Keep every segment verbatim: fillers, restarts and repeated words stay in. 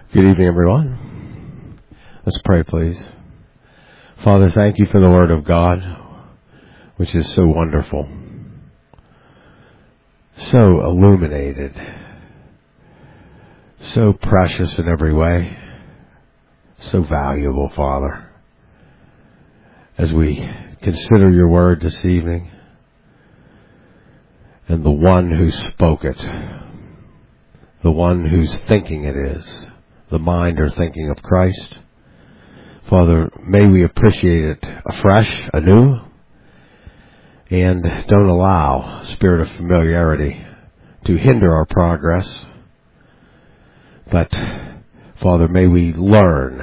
Good evening, everyone. Let's pray, please. Father, thank you for the Word of God, which is so wonderful, so illuminated, so precious in every way, so valuable, Father. As we consider your Word this evening and the one who spoke it, the one whose thinking it is, the mind or thinking of Christ. Father, may we appreciate it afresh, anew, and don't allow spirit of familiarity to hinder our progress. But, Father, may we learn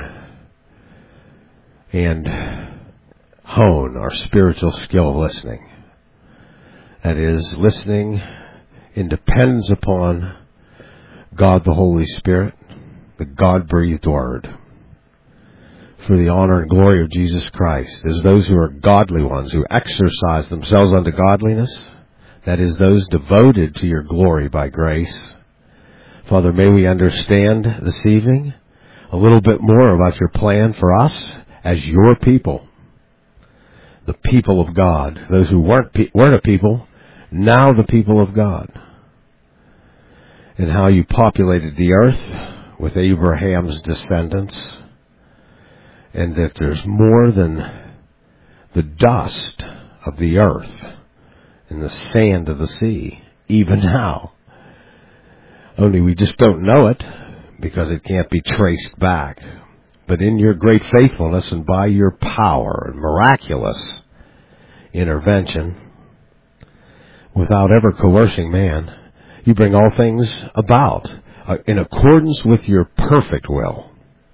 and hone our spiritual skill of listening. That is, listening in dependence upon God the Holy Spirit, the God-breathed Word, for the honor and glory of Jesus Christ, as those who are godly ones, who exercise themselves unto godliness, that is, those devoted to your glory by grace. Father, may we understand this evening a little bit more about your plan for us as your people, the people of God, those who weren't, pe- weren't a people, now the people of God, and how you populated the earth with Abraham's descendants, and that there's more than the dust of the earth and the sand of the sea, even now. Only we just don't know it because it can't be traced back. But in your great faithfulness and by your power and miraculous intervention, without ever coercing man, you bring all things about uh, in accordance with your perfect will.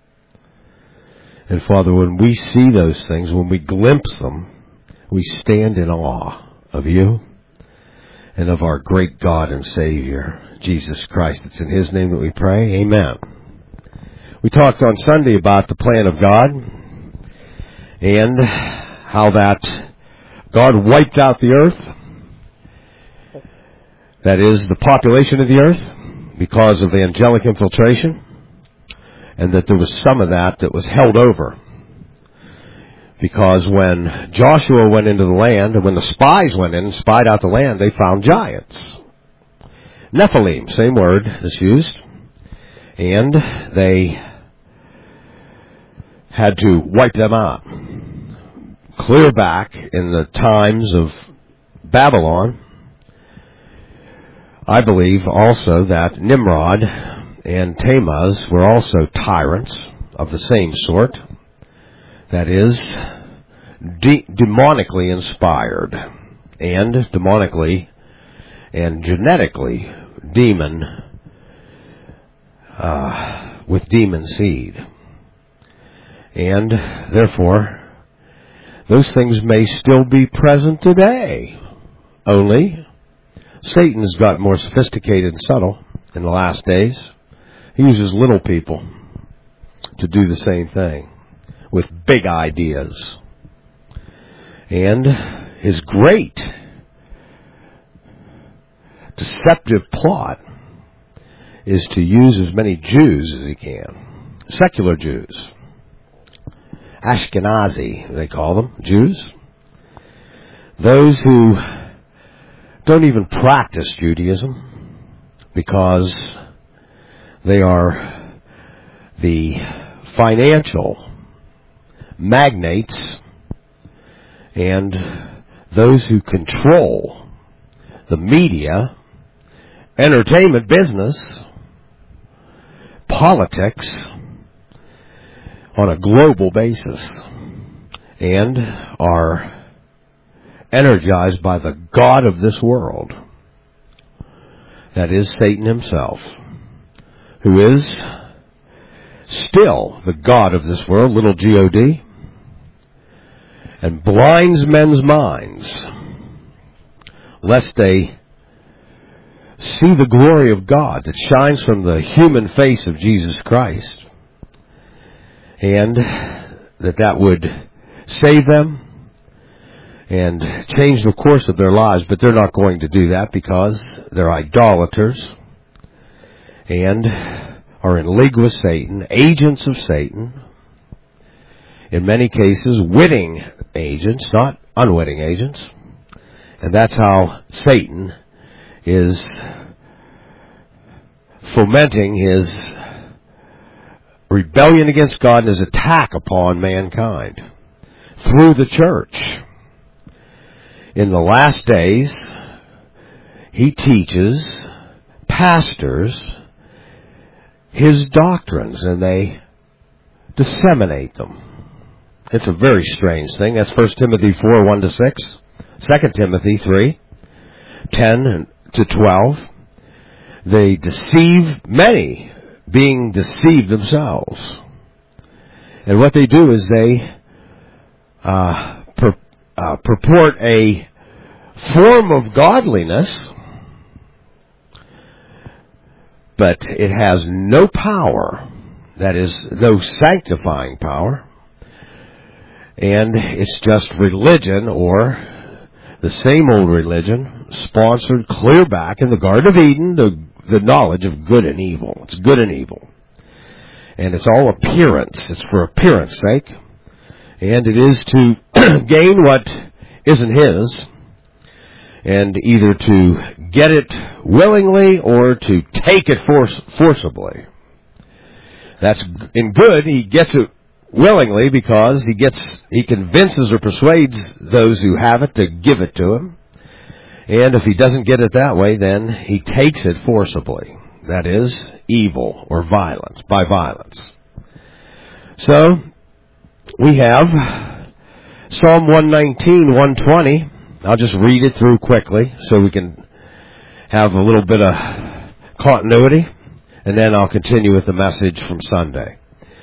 And Father, when we see those things, when we glimpse them, we stand in awe of you and of our great God and Savior, Jesus Christ. It's in his name that we pray. Amen. We talked on Sunday about the plan of God and how that God wiped out the earth. That is, the population of the earth, because of the angelic infiltration, and that there was some of that that was held over. Because when Joshua went into the land, and when the spies went in and spied out the land, they found giants. Nephilim, same word that's used. And they had to wipe them out. Clear back in the times of Babylon, I believe also that Nimrod and Tammuz were also tyrants of the same sort. That is, de- demonically inspired and demonically and genetically demon, uh, with demon seed. And therefore, those things may still be present today. Only Satan's got more sophisticated and subtle in the last days. He uses little people to do the same thing with big ideas. And his great deceptive plot is to use as many Jews as he can. Secular Jews. Ashkenazi, they call them, Jews. Those who don't even practice Judaism because they are the financial magnates and those who control the media, entertainment business, politics on a global basis, and are energized by the God of this world. That is Satan himself, who is still the God of this world, little G O D, and blinds men's minds, lest they see the glory of God that shines from the human face of Jesus Christ, and that that would save them and change the course of their lives. But they're not going to do that because they're idolaters and are in league with Satan, agents of Satan. In many cases, witting agents, not unwitting agents. And that's how Satan is fomenting his rebellion against God and his attack upon mankind through the church. In the last days, he teaches pastors his doctrines, and they disseminate them. It's a very strange thing. That's First Timothy four, one to six. Second Timothy three, ten to twelve. They deceive many, being deceived themselves. And what they do is they uh, pur- uh, purport a form of godliness, but it has no power. That is, no sanctifying power. And it's just religion, or the same old religion, sponsored clear back in the Garden of Eden, the, the knowledge of good and evil. It's good and evil. And it's all appearance. It's for appearance sake. And it is to gain what isn't his, and either to get it willingly or to take it force, forcibly. That's in good. He gets it willingly because he gets he convinces or persuades those who have it to give it to him. And if he doesn't get it that way, then he takes it forcibly. That is evil or violence, by violence. So we have Psalm one nineteen, one twenty. I'll just read it through quickly so we can have a little bit of continuity, and then I'll continue with the message from Sunday.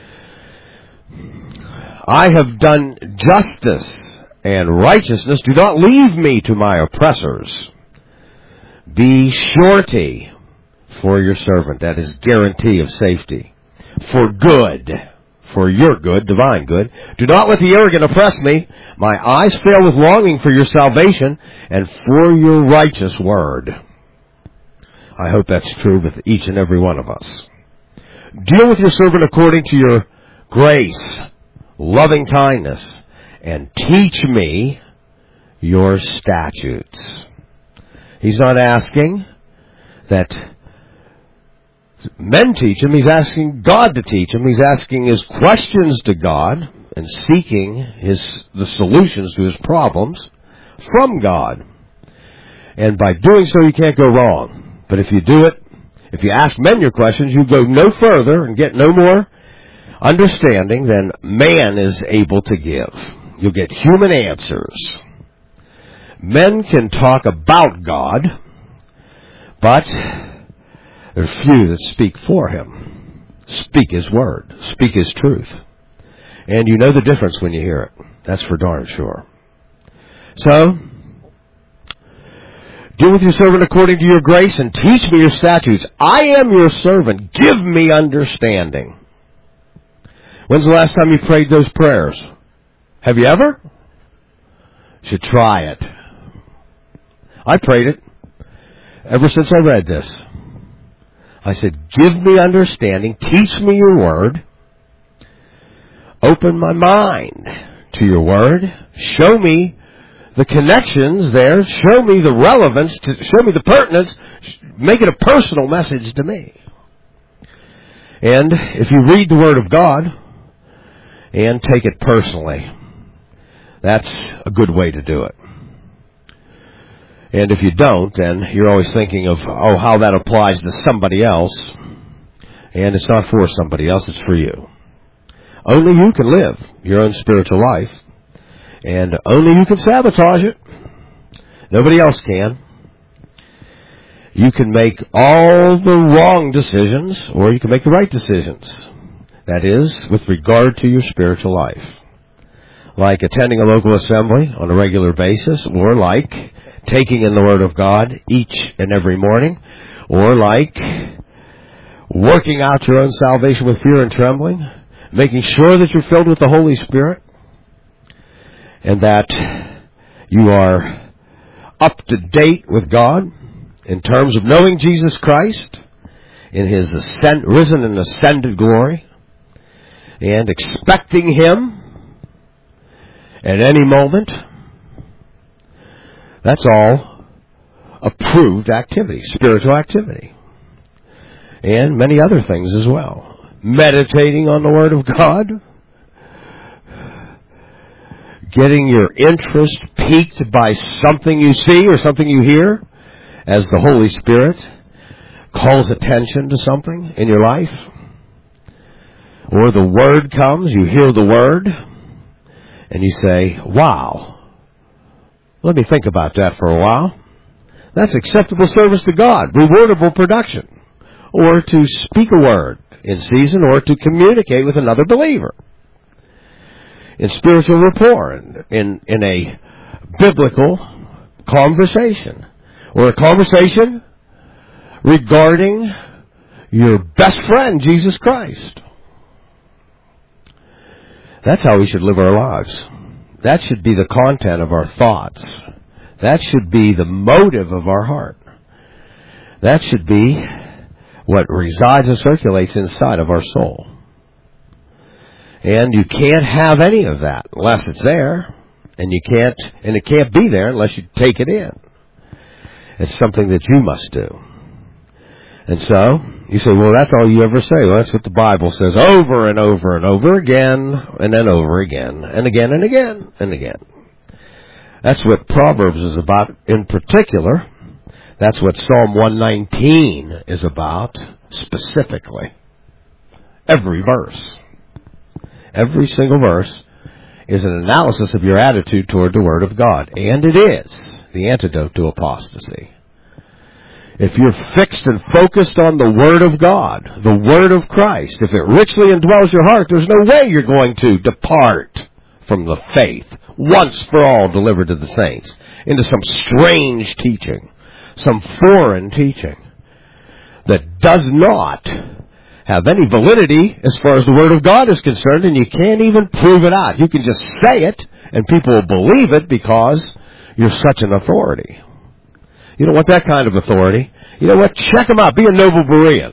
I have done justice and righteousness. Do not leave me to my oppressors. Be surety for your servant. That is guarantee of safety. For good. For your good, divine good. Do not let the arrogant oppress me. My eyes fail with longing for your salvation and for your righteous word. I hope that's true with each and every one of us. Deal with your servant according to your grace, loving kindness, and teach me your statutes. He's not asking that men teach him. He's asking God to teach him. He's asking his questions to God and seeking his the solutions to his problems from God. And by doing so, you can't go wrong. But if you do it, if you ask men your questions, you go no further and get no more understanding than man is able to give. You'll get human answers. Men can talk about God, but there's few that speak for him. Speak his word. Speak his truth. And you know the difference when you hear it. That's for darn sure. So, deal with your servant according to your grace and teach me your statutes. I am your servant. Give me understanding. When's the last time you prayed those prayers? Have you ever? You should try it. I prayed it ever since I read this. I said, give me understanding, teach me your word, open my mind to your word, show me the connections there, show me the relevance, to, show me the pertinence, make it a personal message to me. And if you read the word of God and take it personally, that's a good way to do it. And if you don't, then you're always thinking of, oh, how that applies to somebody else. And it's not for somebody else, it's for you. Only you can live your own spiritual life. And only you can sabotage it. Nobody else can. You can make all the wrong decisions, or you can make the right decisions. That is, with regard to your spiritual life. Like attending a local assembly on a regular basis, or like taking in the Word of God each and every morning, or like working out your own salvation with fear and trembling, making sure that you're filled with the Holy Spirit, and that you are up to date with God in terms of knowing Jesus Christ in His ascend, risen and ascended glory, and expecting Him at any moment. That's all approved activity, spiritual activity. And many other things as well. Meditating on the Word of God. Getting your interest piqued by something you see or something you hear as the Holy Spirit calls attention to something in your life. Or the Word comes, you hear the Word, and you say, wow, let me think about that for a while. That's acceptable service to God, rewardable production. Or to speak a word in season, or to communicate with another believer. In spiritual rapport, in, in, in a biblical conversation. Or a conversation regarding your best friend, Jesus Christ. That's how we should live our lives. That should be the content of our thoughts. That should be the motive of our heart. That should be what resides and circulates inside of our soul. And you can't have any of that unless it's there. And you can't, and it can't be there unless you take it in. It's something that you must do. And so, you say, well, that's all you ever say. Well, that's what the Bible says over and over and over again, and then over again, and again and again and again. That's what Proverbs is about in particular. That's what Psalm one nineteen is about specifically. Every verse. Every single verse is an analysis of your attitude toward the Word of God. And it is the antidote to apostasy. If you're fixed and focused on the Word of God, the Word of Christ, if it richly indwells your heart, there's no way you're going to depart from the faith, once for all delivered to the saints, into some strange teaching, some foreign teaching that does not have any validity as far as the Word of God is concerned, and you can't even prove it out. You can just say it, and people will believe it because you're such an authority. You don't want that kind of authority. You know what? Check them out. Be a noble Berean.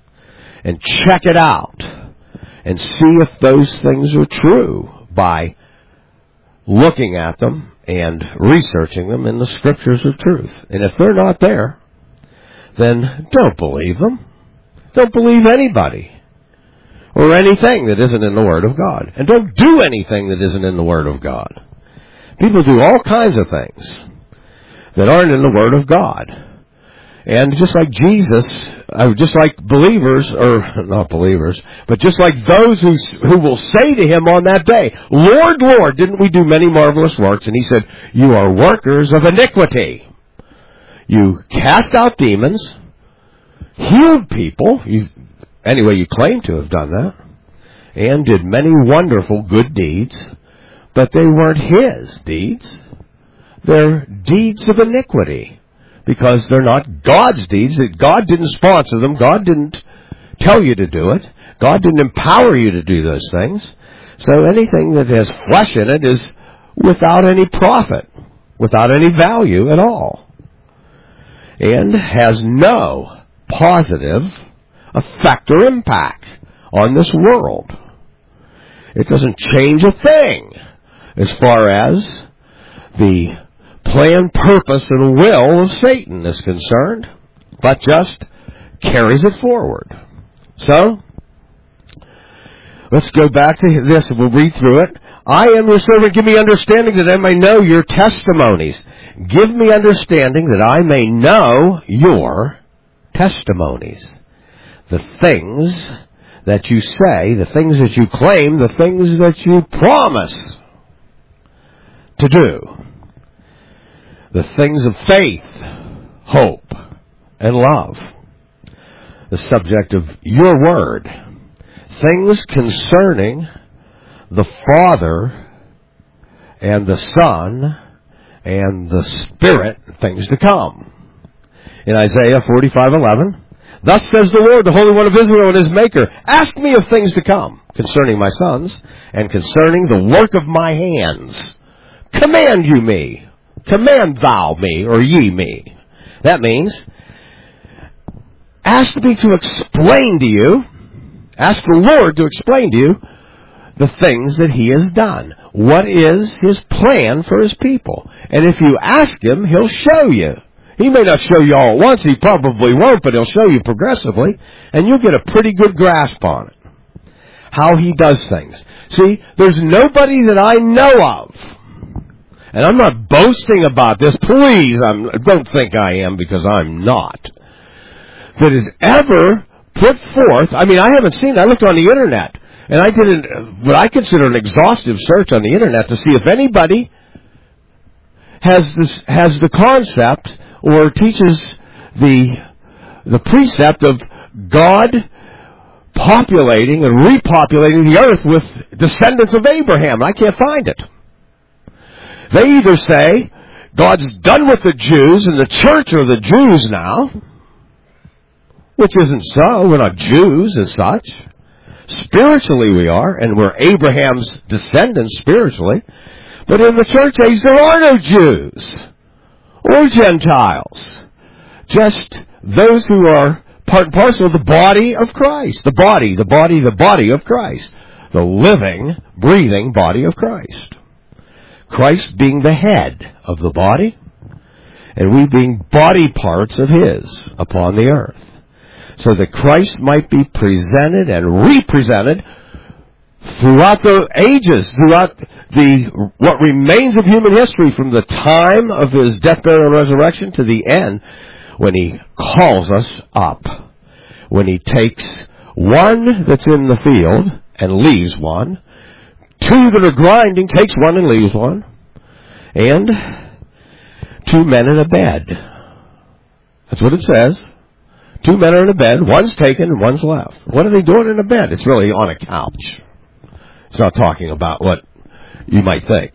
And check it out. And see if those things are true by looking at them and researching them in the Scriptures of truth. And if they're not there, then don't believe them. Don't believe anybody or anything that isn't in the Word of God. And don't do anything that isn't in the Word of God. People do all kinds of things that aren't in the Word of God. And just like Jesus, uh, just like believers, or not believers, but just like those who who will say to Him on that day, Lord, Lord, didn't we do many marvelous works? And He said, you are workers of iniquity. You cast out demons, healed people, you, anyway, you claim to have done that, and did many wonderful good deeds, but they weren't His deeds. They're deeds of iniquity, because they're not God's deeds. God didn't sponsor them. God didn't tell you to do it. God didn't empower you to do those things. So anything that has flesh in it is without any profit, without any value at all, and has no positive effect or impact on this world. It doesn't change a thing as far as the plan, purpose, and will of Satan is concerned, but just carries it forward. So, let's go back to this and we'll read through it. I am your servant, give me understanding that I may know your testimonies. Give me understanding that I may know your testimonies. The things that you say, the things that you claim, the things that you promise to do. The things of faith, hope, and love. The subject of your word. Things concerning the Father and the Son and the Spirit, things to come. In Isaiah forty-five eleven, thus says the Lord, the Holy One of Israel and His Maker, ask me of things to come concerning my sons and concerning the work of my hands. Command you me. Command thou me, or ye me. That means, ask me to explain to you, ask the Lord to explain to you the things that He has done. What is His plan for His people? And if you ask Him, He'll show you. He may not show you all at once, He probably won't, but He'll show you progressively, and you'll get a pretty good grasp on it. How He does things. See, there's nobody that I know of, and I'm not boasting about this, please, I'm, don't think I am, because I'm not, that has ever put forth, I mean, I haven't seen, I looked on the internet, and I did an, what I consider an exhaustive search on the internet to see if anybody has this, has the concept or teaches the the precept of God populating and repopulating the earth with descendants of Abraham. I can't find it. They either say God's done with the Jews and the church are the Jews now, which isn't so. We're not Jews as such. Spiritually we are, and we're Abraham's descendants spiritually. But in the church age there are no Jews or Gentiles. Just those who are part and parcel of the body of Christ. The body, the body, the body of Christ. The living, breathing body of Christ. Christ being the head of the body, and we being body parts of His upon the earth. So that Christ might be presented and represented throughout the ages, throughout the what remains of human history, from the time of His death, burial, and resurrection to the end, when He calls us up. When He takes one that's in the field and leaves one, two that are grinding, takes one and leaves one, and two men in a bed. That's what it says. Two men are in a bed, one's taken and one's left. What are they doing in a bed? It's really on a couch. It's not talking about what you might think.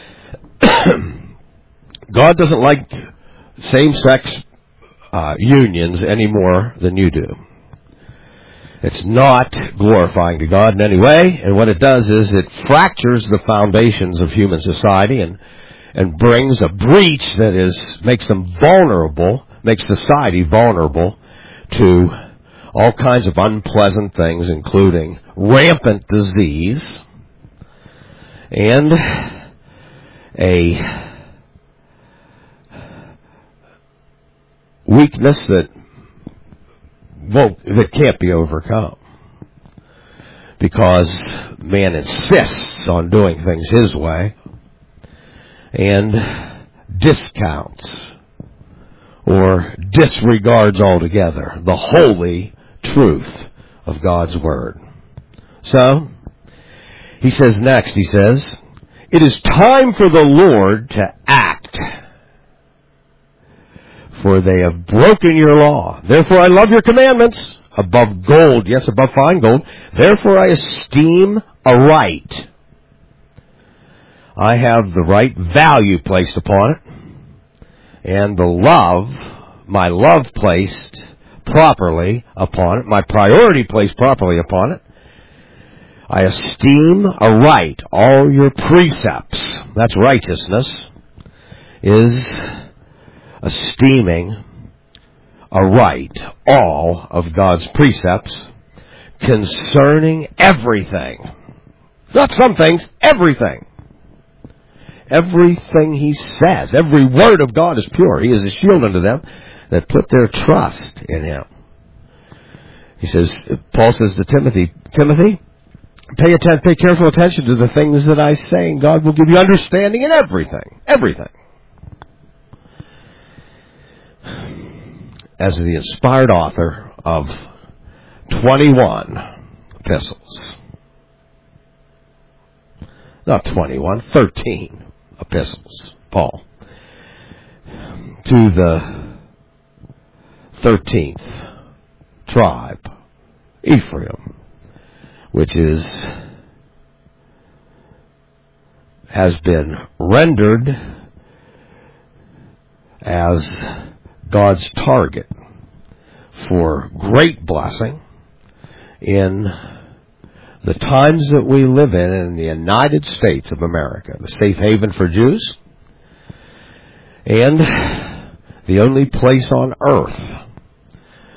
God doesn't like same-sex uh, unions any more than you do. It's not glorifying to God in any way, and what it does is it fractures the foundations of human society and and brings a breach that is makes them vulnerable, makes society vulnerable to all kinds of unpleasant things, including rampant disease and a weakness that won't, that can't be overcome, because man insists on doing things his way and discounts or disregards altogether the holy truth of God's Word. So, he says next, he says, it is time for the Lord to act, for they have broken your law. Therefore I love your commandments above gold, yes, above fine gold. Therefore I esteem a right. I have the right value placed upon it, and the love, my love placed properly upon it, my priority placed properly upon it. I esteem a right. All your precepts, that's righteousness, is esteeming a right. All of God's precepts concerning everything. Not some things, everything. Everything He says, every word of God is pure. He is a shield unto them that put their trust in Him. He says, Paul says to Timothy, Timothy, pay attention, pay careful attention to the things that I say, and God will give you understanding in everything. Everything. As the inspired author of twenty-one epistles. Not twenty-one, thirteen epistles, Paul, to the thirteenth tribe, Ephraim, which is, has been rendered as God's target for great blessing in the times that we live in in the United States of America, the safe haven for Jews, and the only place on earth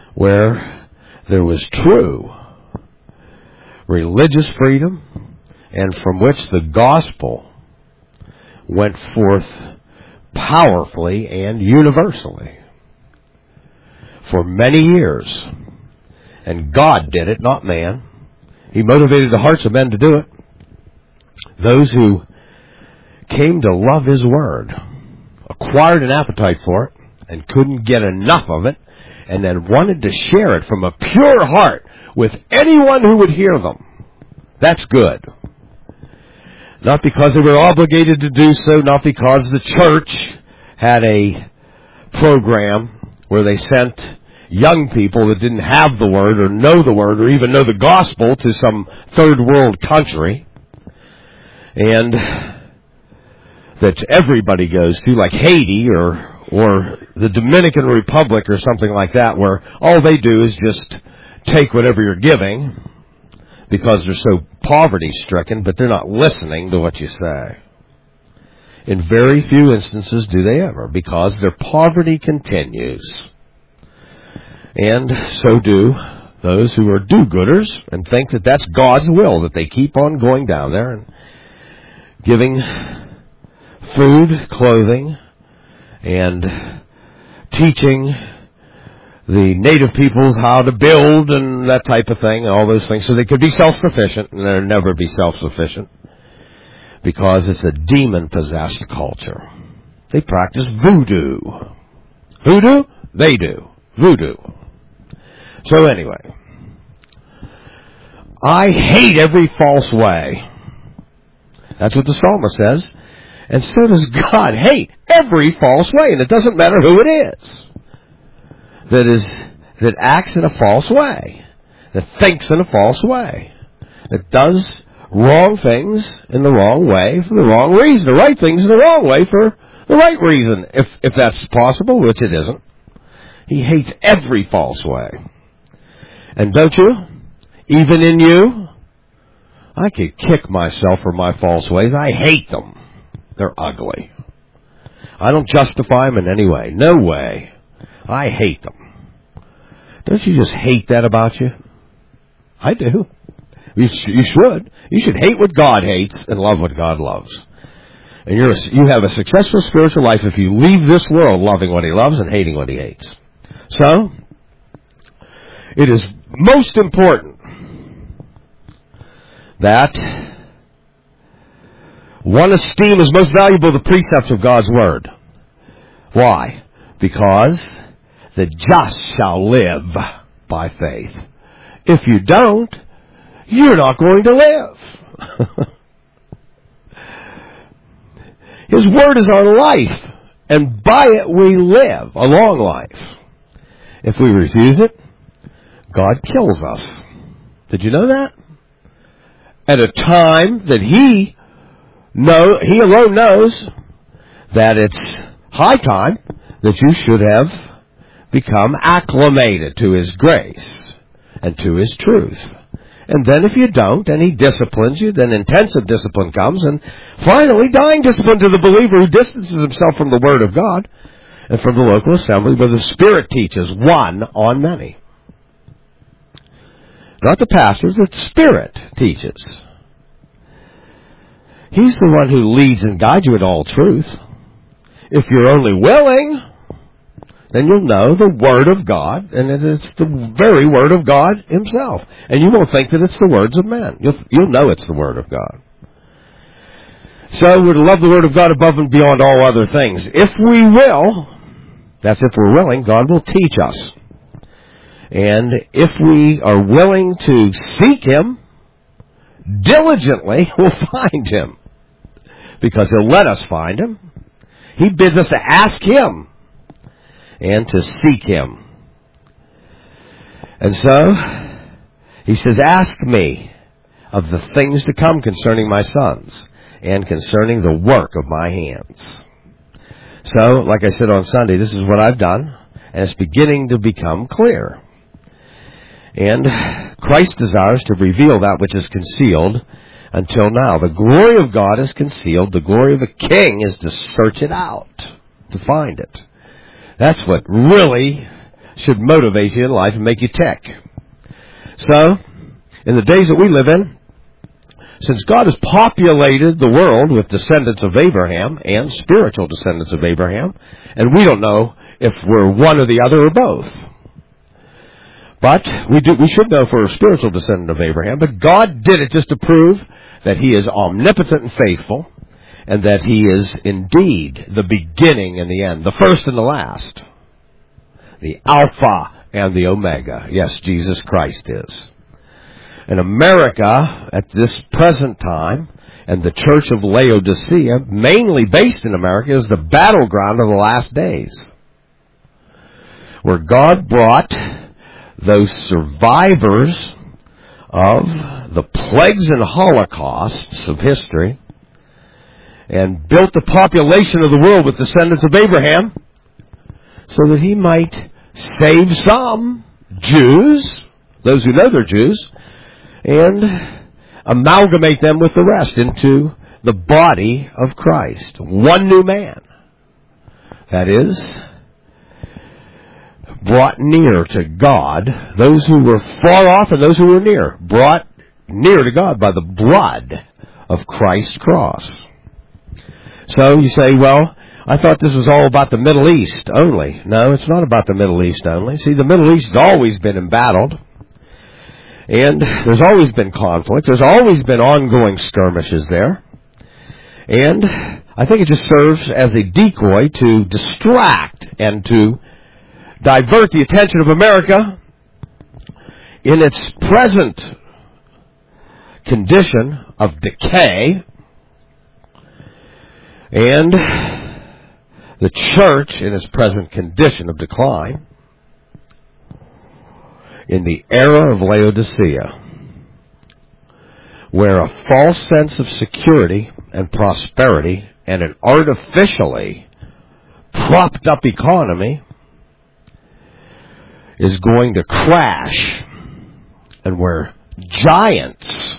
where there was true religious freedom, and from which the gospel went forth powerfully and universally for many years. And God did it, not man. He motivated the hearts of men to do it. Those who came to love His Word, acquired an appetite for it, and couldn't get enough of it, and then wanted to share it from a pure heart with anyone who would hear them. That's good. Not because they were obligated to do so, not because the church had a program where they sent young people that didn't have the Word or know the Word or even know the gospel to some third world country, and that everybody goes to, like Haiti or or the Dominican Republic or something like that, where all they do is just take whatever you're giving because they're so poverty-stricken, but they're not listening to what you say. In very few instances do they ever, because their poverty continues. And so do those who are do-gooders and think that that's God's will, that they keep on going down there and giving food, clothing, and teaching the native peoples how to build and that type of thing, all those things, so they could be self-sufficient, and they'll never be self-sufficient because it's a demon-possessed culture. They practice voodoo. Voodoo? They do. Voodoo. So anyway, I hate every false way. That's what the psalmist says. And so does God hate every false way. And it doesn't matter who it is that is that acts in a false way, that thinks in a false way, that does wrong things in the wrong way for the wrong reason, the right things in the wrong way for the right reason, if if that's possible, which it isn't. He hates every false way. And don't you? Even in you? I could kick myself for my false ways. I hate them. They're ugly. I don't justify them in any way. No way. I hate them. Don't you just hate that about you? I do. You, sh- you should. You should hate what God hates and love what God loves. And you're a, you have a successful spiritual life if you leave this world loving what He loves and hating what He hates. So, it is most important that one esteem as most valuable the precepts of God's Word. Why? Because the just shall live by faith. If you don't, you're not going to live. His Word is our life, and by it we live a long life. If we refuse it, God kills us. Did you know that? At a time that He know, He alone knows that it's high time that you should have become acclimated to His grace and to His truth. And then if you don't, and He disciplines you, then intensive discipline comes, and finally dying discipline to the believer who distances himself from the Word of God and from the local assembly where the Spirit teaches one on many. Not the pastors, the Spirit teaches. He's the one who leads and guides you in all truth. If you're only willing, then you'll know the Word of God, and it's the very Word of God Himself. And you won't think that it's the words of men. You'll, you'll know it's the Word of God. So we're to love the Word of God above and beyond all other things. If we will, that's if we're willing, God will teach us. And if we are willing to seek Him diligently, we'll find Him. Because He'll let us find Him. He bids us to ask Him and to seek Him. And so, He says, ask me of the things to come concerning my sons and concerning the work of my hands. So, like I said on Sunday, this is what I've done, and it's beginning to become clear. And Christ desires to reveal that which is concealed until now. The glory of God is concealed. The glory of the King is to search it out, to find it. That's what really should motivate you in life and make you tick. So, in the days that we live in, since God has populated the world with descendants of Abraham and spiritual descendants of Abraham, and we don't know if we're one or the other or both. But we do, we should know if we're a spiritual descendant of Abraham, but God did it just to prove that He is omnipotent and faithful, and that He is indeed the beginning and the end, the first and the last, the Alpha and the Omega. Yes, Jesus Christ is. And America, at this present time, and the Church of Laodicea, mainly based in America, is the battleground of the last days, where God brought those survivors of the plagues and holocausts of history and built the population of the world with descendants of Abraham so that He might save some Jews, those who know they're Jews, and amalgamate them with the rest into the body of Christ. One new man. That is, brought near to God those who were far off and those who were near. Brought near to God by the blood of Christ's cross. So you say, well, I thought this was all about the Middle East only. No, it's not about the Middle East only. See, the Middle East has always been embattled. And there's always been conflict. There's always been ongoing skirmishes there. And I think it just serves as a decoy to distract and to divert the attention of America in its present condition of decay, and the church in its present condition of decline, in the era of Laodicea, where a false sense of security and prosperity and an artificially propped up economy is going to crash, and where giants,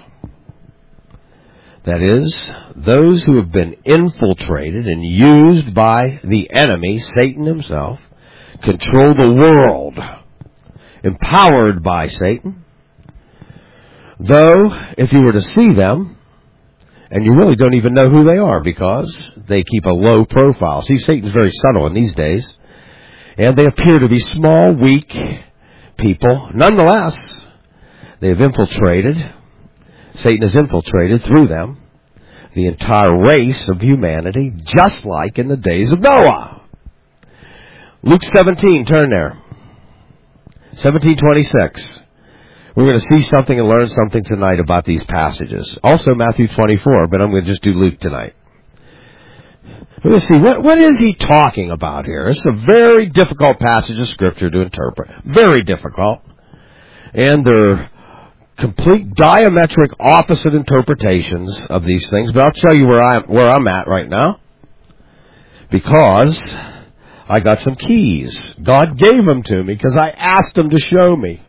that is, those who have been infiltrated and used by the enemy, Satan himself, control the world, empowered by Satan. Though, if you were to see them, and you really don't even know who they are because they keep a low profile. See, Satan's very subtle in these days. And they appear to be small, weak people. Nonetheless, they have infiltrated, Satan has infiltrated through them, the entire race of humanity, just like in the days of Noah. Luke seventeen, turn there. seventeen twenty-six. We're going to see something and learn something tonight about these passages. Also Matthew twenty-four, but I'm going to just do Luke tonight. We're going to see, what, what is he talking about here? It's a very difficult passage of Scripture to interpret. Very difficult. And they're complete diametric opposite interpretations of these things. But I'll tell you where I'm, where I'm at right now. Because I got some keys. God gave them to me because I asked Him to show me.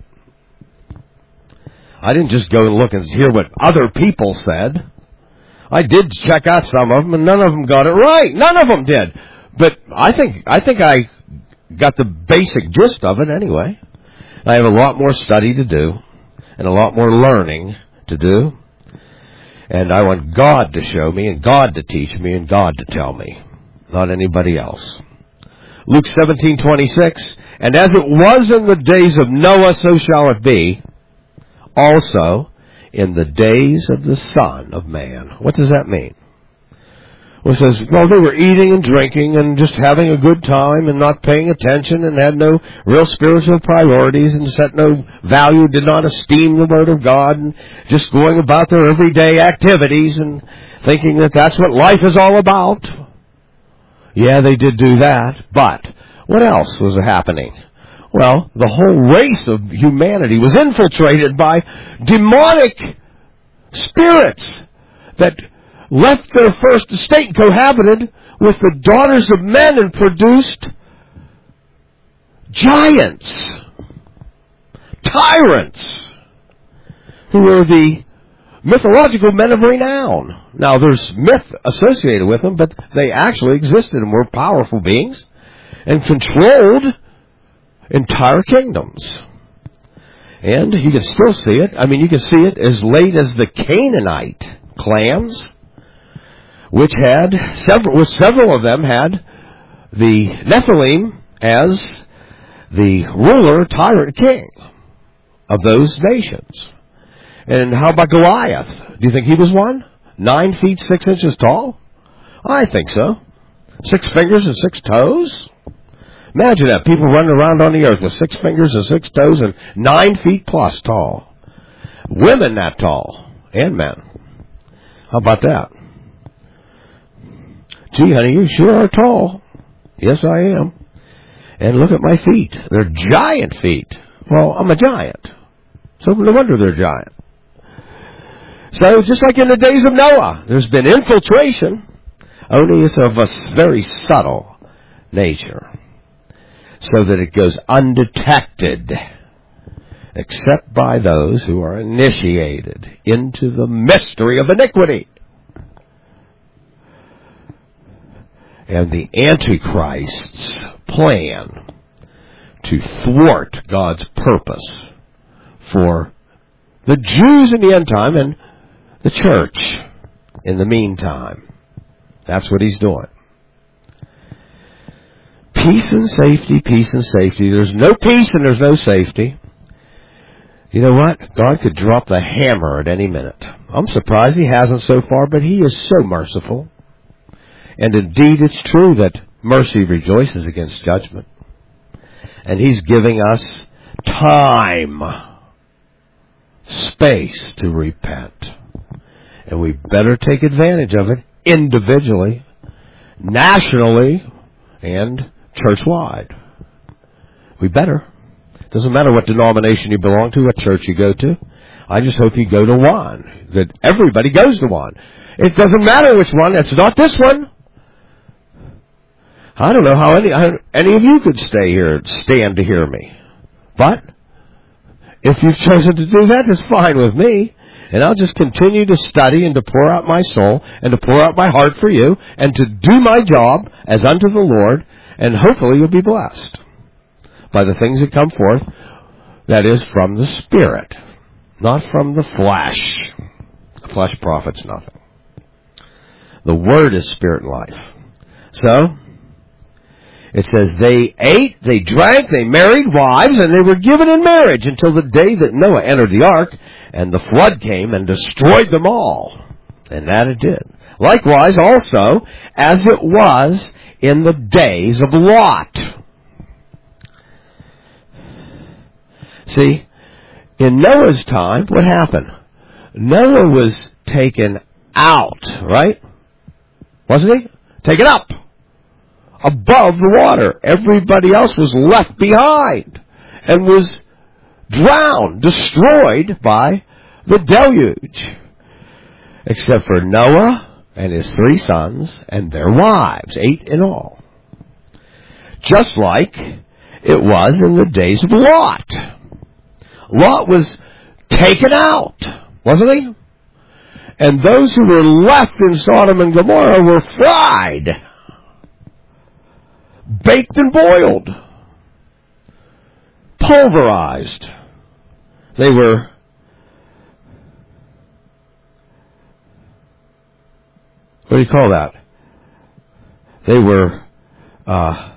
I didn't just go and look and hear what other people said. I did check out some of them, and none of them got it right. None of them did. But I think I think I got the basic gist of it anyway. I have a lot more study to do, and a lot more learning to do. And I want God to show me, and God to teach me, and God to tell me, not anybody else. Luke seventeen twenty-six, and as it was in the days of Noah, so shall it be also in the days of the Son of Man. What does that mean? Well, it says, well, they were eating and drinking and just having a good time and not paying attention and had no real spiritual priorities and set no value, did not esteem the Word of God, and just going about their everyday activities and thinking that that's what life is all about. Yeah, they did do that, but what else was happening? Well, the whole race of humanity was infiltrated by demonic spirits that left their first estate and cohabited with the daughters of men and produced giants, tyrants, who were the mythological men of renown. Now, there's myth associated with them, but they actually existed and were powerful beings and controlled entire kingdoms. And you can still see it. I mean, you can see it as late as the Canaanite clans, which had several, which several of them had the Nephilim as the ruler, tyrant, king of those nations. And how about Goliath? Do you think he was one? Nine feet, six inches tall? I think so. Six fingers and six toes? Imagine that. People running around on the earth with six fingers and six toes and nine feet plus tall. Women that tall. And men. How about that? Gee, honey, you sure are tall. Yes, I am. And look at my feet. They're giant feet. Well, I'm a giant. So no wonder they're giant. So just like in the days of Noah, there's been infiltration. Only it's of a very subtle nature. So that it goes undetected. Except by those who are initiated into the mystery of iniquity. And the Antichrist's plan to thwart God's purpose for the Jews in the end time and the church in the meantime. That's what he's doing. Peace and safety, peace and safety. There's no peace and there's no safety. You know what? God could drop the hammer at any minute. I'm surprised he hasn't so far, but he is so merciful. And indeed, it's true that mercy rejoices against judgment. And he's giving us time, space to repent. And we better take advantage of it individually, nationally, and church-wide. We better. Doesn't matter what denomination you belong to, what church you go to. I just hope you go to one, that everybody goes to one. It doesn't matter which one. It's not this one. I don't know how any any of you could stay here, stand to hear me. But if you've chosen to do that, it's fine with me. And I'll just continue to study and to pour out my soul and to pour out my heart for you and to do my job as unto the Lord, and hopefully you'll be blessed by the things that come forth, that is, from the Spirit, not from the flesh. The flesh profits nothing. The Word is spirit and life. So, it says, they ate, they drank, they married wives, and they were given in marriage until the day that Noah entered the ark, and the flood came and destroyed them all. And that it did. Likewise also, as it was in the days of Lot. See, in Noah's time, what happened? Noah was taken out, right? Wasn't he? Taken up. Above the water. Everybody else was left behind and was drowned, destroyed by the deluge. Except for Noah and his three sons and their wives, eight in all. Just like it was in the days of Lot. Lot was taken out, wasn't he? And those who were left in Sodom and Gomorrah were fried, baked and boiled, pulverized. They were what do you call that? They were uh,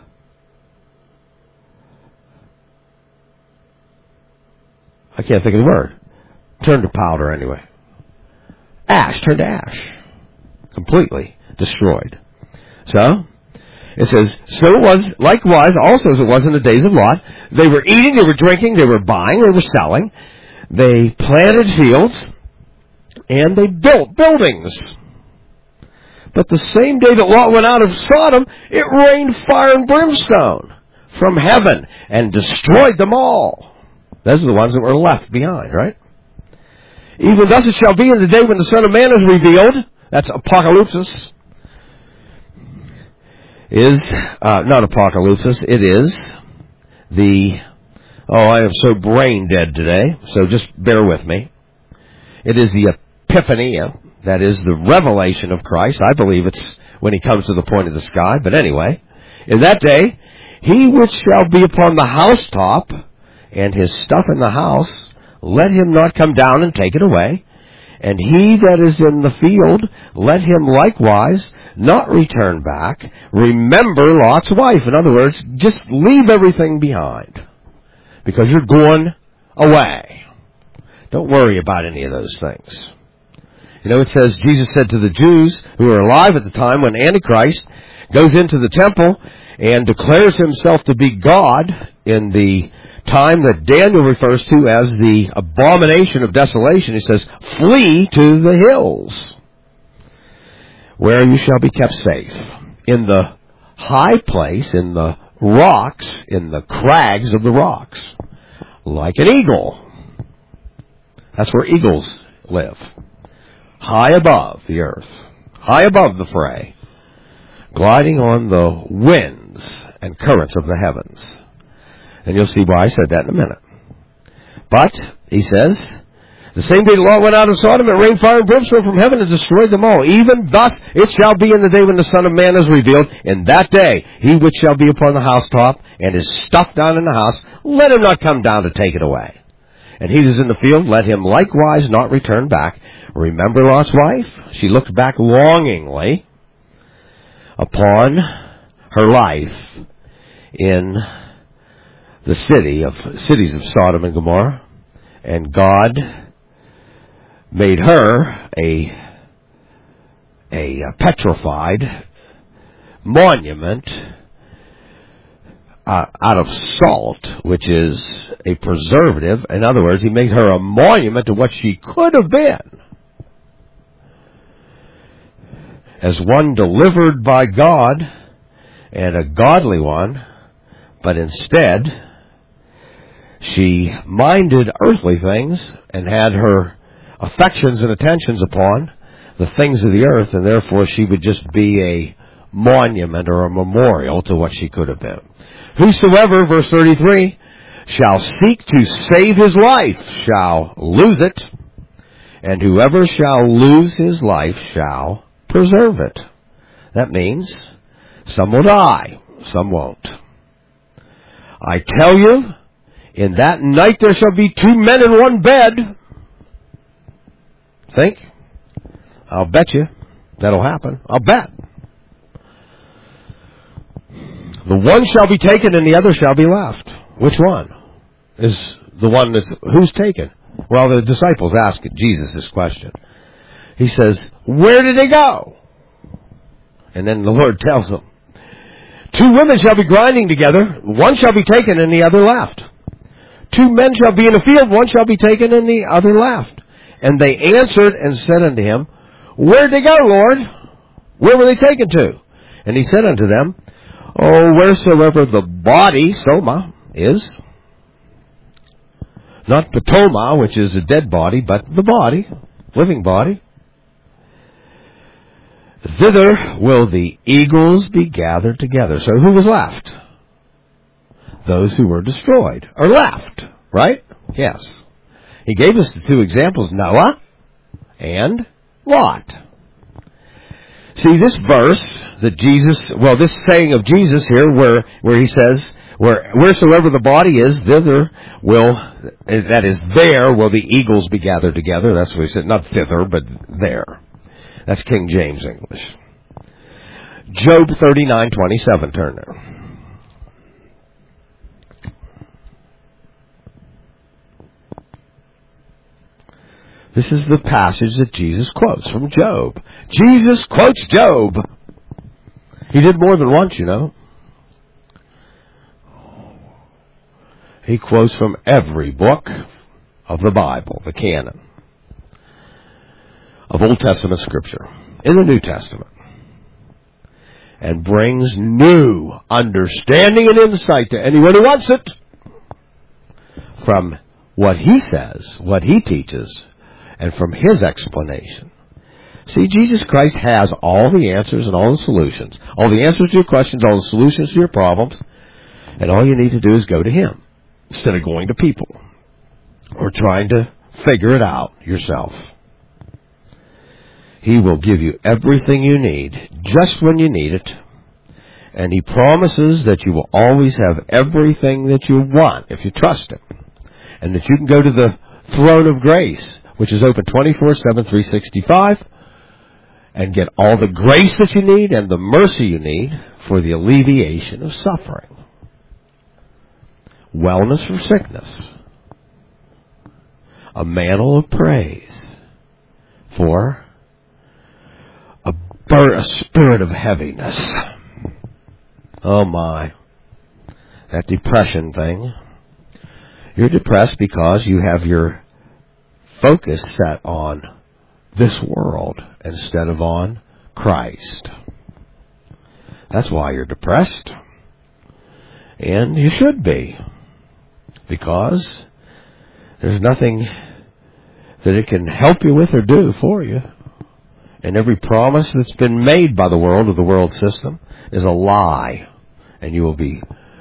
I can't think of the word. Turned to powder anyway. Ash, turned to ash. Completely destroyed. So, it says, so it was likewise also as it was in the days of Lot. They were eating, they were drinking, they were buying, they were selling. They planted fields, and they built buildings. But the same day that Lot went out of Sodom, it rained fire and brimstone from heaven and destroyed them all. Those are the ones that were left behind, right? Even thus it shall be in the day when the Son of Man is revealed. That's apocalypse. Is, uh, not apocalypse, it is the, oh, I am so brain dead today, so just bear with me. It is the epiphania, that is the revelation of Christ. I believe it's when he comes to the point of the sky, but anyway, in that day, He which shall be upon the housetop, and his stuff in the house, let him not come down and take it away. And he that is in the field, let him likewise not return back. Remember Lot's wife. In other words, just leave everything behind, because you're going away. Don't worry about any of those things. You know, it says, Jesus said to the Jews who were alive at the time when Antichrist goes into the temple and declares himself to be God in the time that Daniel refers to as the abomination of desolation. He says, flee to the hills, where you shall be kept safe. In the high place, in the rocks, in the crags of the rocks, like an eagle. That's where eagles live. High above the earth, high above the fray, gliding on the winds and currents of the heavens. And you'll see why I said that in a minute. But, he says, the same day the Lord went out of Sodom, and rained fire and brimstone from heaven and destroyed them all. Even thus it shall be in the day when the Son of Man is revealed. In that day, he which shall be upon the housetop, and is stuffed down in the house, let him not come down to take it away. And he that is in the field, let him likewise not return back. Remember Lot's wife? She looked back longingly upon her life in the city of cities of Sodom and Gomorrah, and God made her a a petrified monument uh, out of salt, which is a preservative. In other words, he made her a monument to what she could have been, as one delivered by God and a godly one, but instead she minded earthly things and had her affections and attentions upon the things of the earth, and therefore she would just be a monument or a memorial to what she could have been. Whosoever, verse thirty-three, shall seek to save his life shall lose it, and whoever shall lose his life shall preserve it. That means some will die, some won't. I tell you, in that night there shall be two men in one bed. Think? I'll bet you that'll happen. I'll bet. The one shall be taken and the other shall be left. Which one is the one that's, who's taken? Well, the disciples asked Jesus this question. He says, where did they go? And then the Lord tells them, two women shall be grinding together, one shall be taken and the other left. Two men shall be in the field, one shall be taken and the other left. And they answered and said unto him, where did they go, Lord? Where were they taken to? And he said unto them, oh, wheresoever the body, soma, is, not patoma, which is a dead body, but the body, living body, thither will the eagles be gathered together. So who was left? Those who were destroyed, or left, right? Yes. He gave us the two examples, Noah and Lot. See, this verse that Jesus, well, this saying of Jesus here, where, where he says, where, wheresoever the body is, thither will, that is, there will the eagles be gathered together. That's what he said, not thither, but there. That's King James English. Job thirty-nine twenty-seven, turn there. This is the passage that Jesus quotes from Job. Jesus quotes Job. He did more than once, you know. He quotes from every book of the Bible, the canon of Old Testament Scripture, in the New Testament, and brings new understanding and insight to anyone who wants it from what he says, what he teaches, and from his explanation. See, Jesus Christ has all the answers and all the solutions. All the answers to your questions, all the solutions to your problems. And all you need to do is go to him instead of going to people or trying to figure it out yourself. He will give you everything you need just when you need it. And He promises that you will always have everything that you want if you trust Him. And that you can go to the throne of grace, which is open twenty-four seven, three sixty-five, and get all the grace that you need and the mercy you need for the alleviation of suffering. Wellness from sickness. A mantle of praise for a, bur- a spirit of heaviness. Oh my. That depression thing. You're depressed because you have your focus set on this world instead of on Christ. That's why you're depressed. And you should be. Because there's nothing that it can help you with or do for you. And every promise that's been made by the world or the world system is a lie. And you will be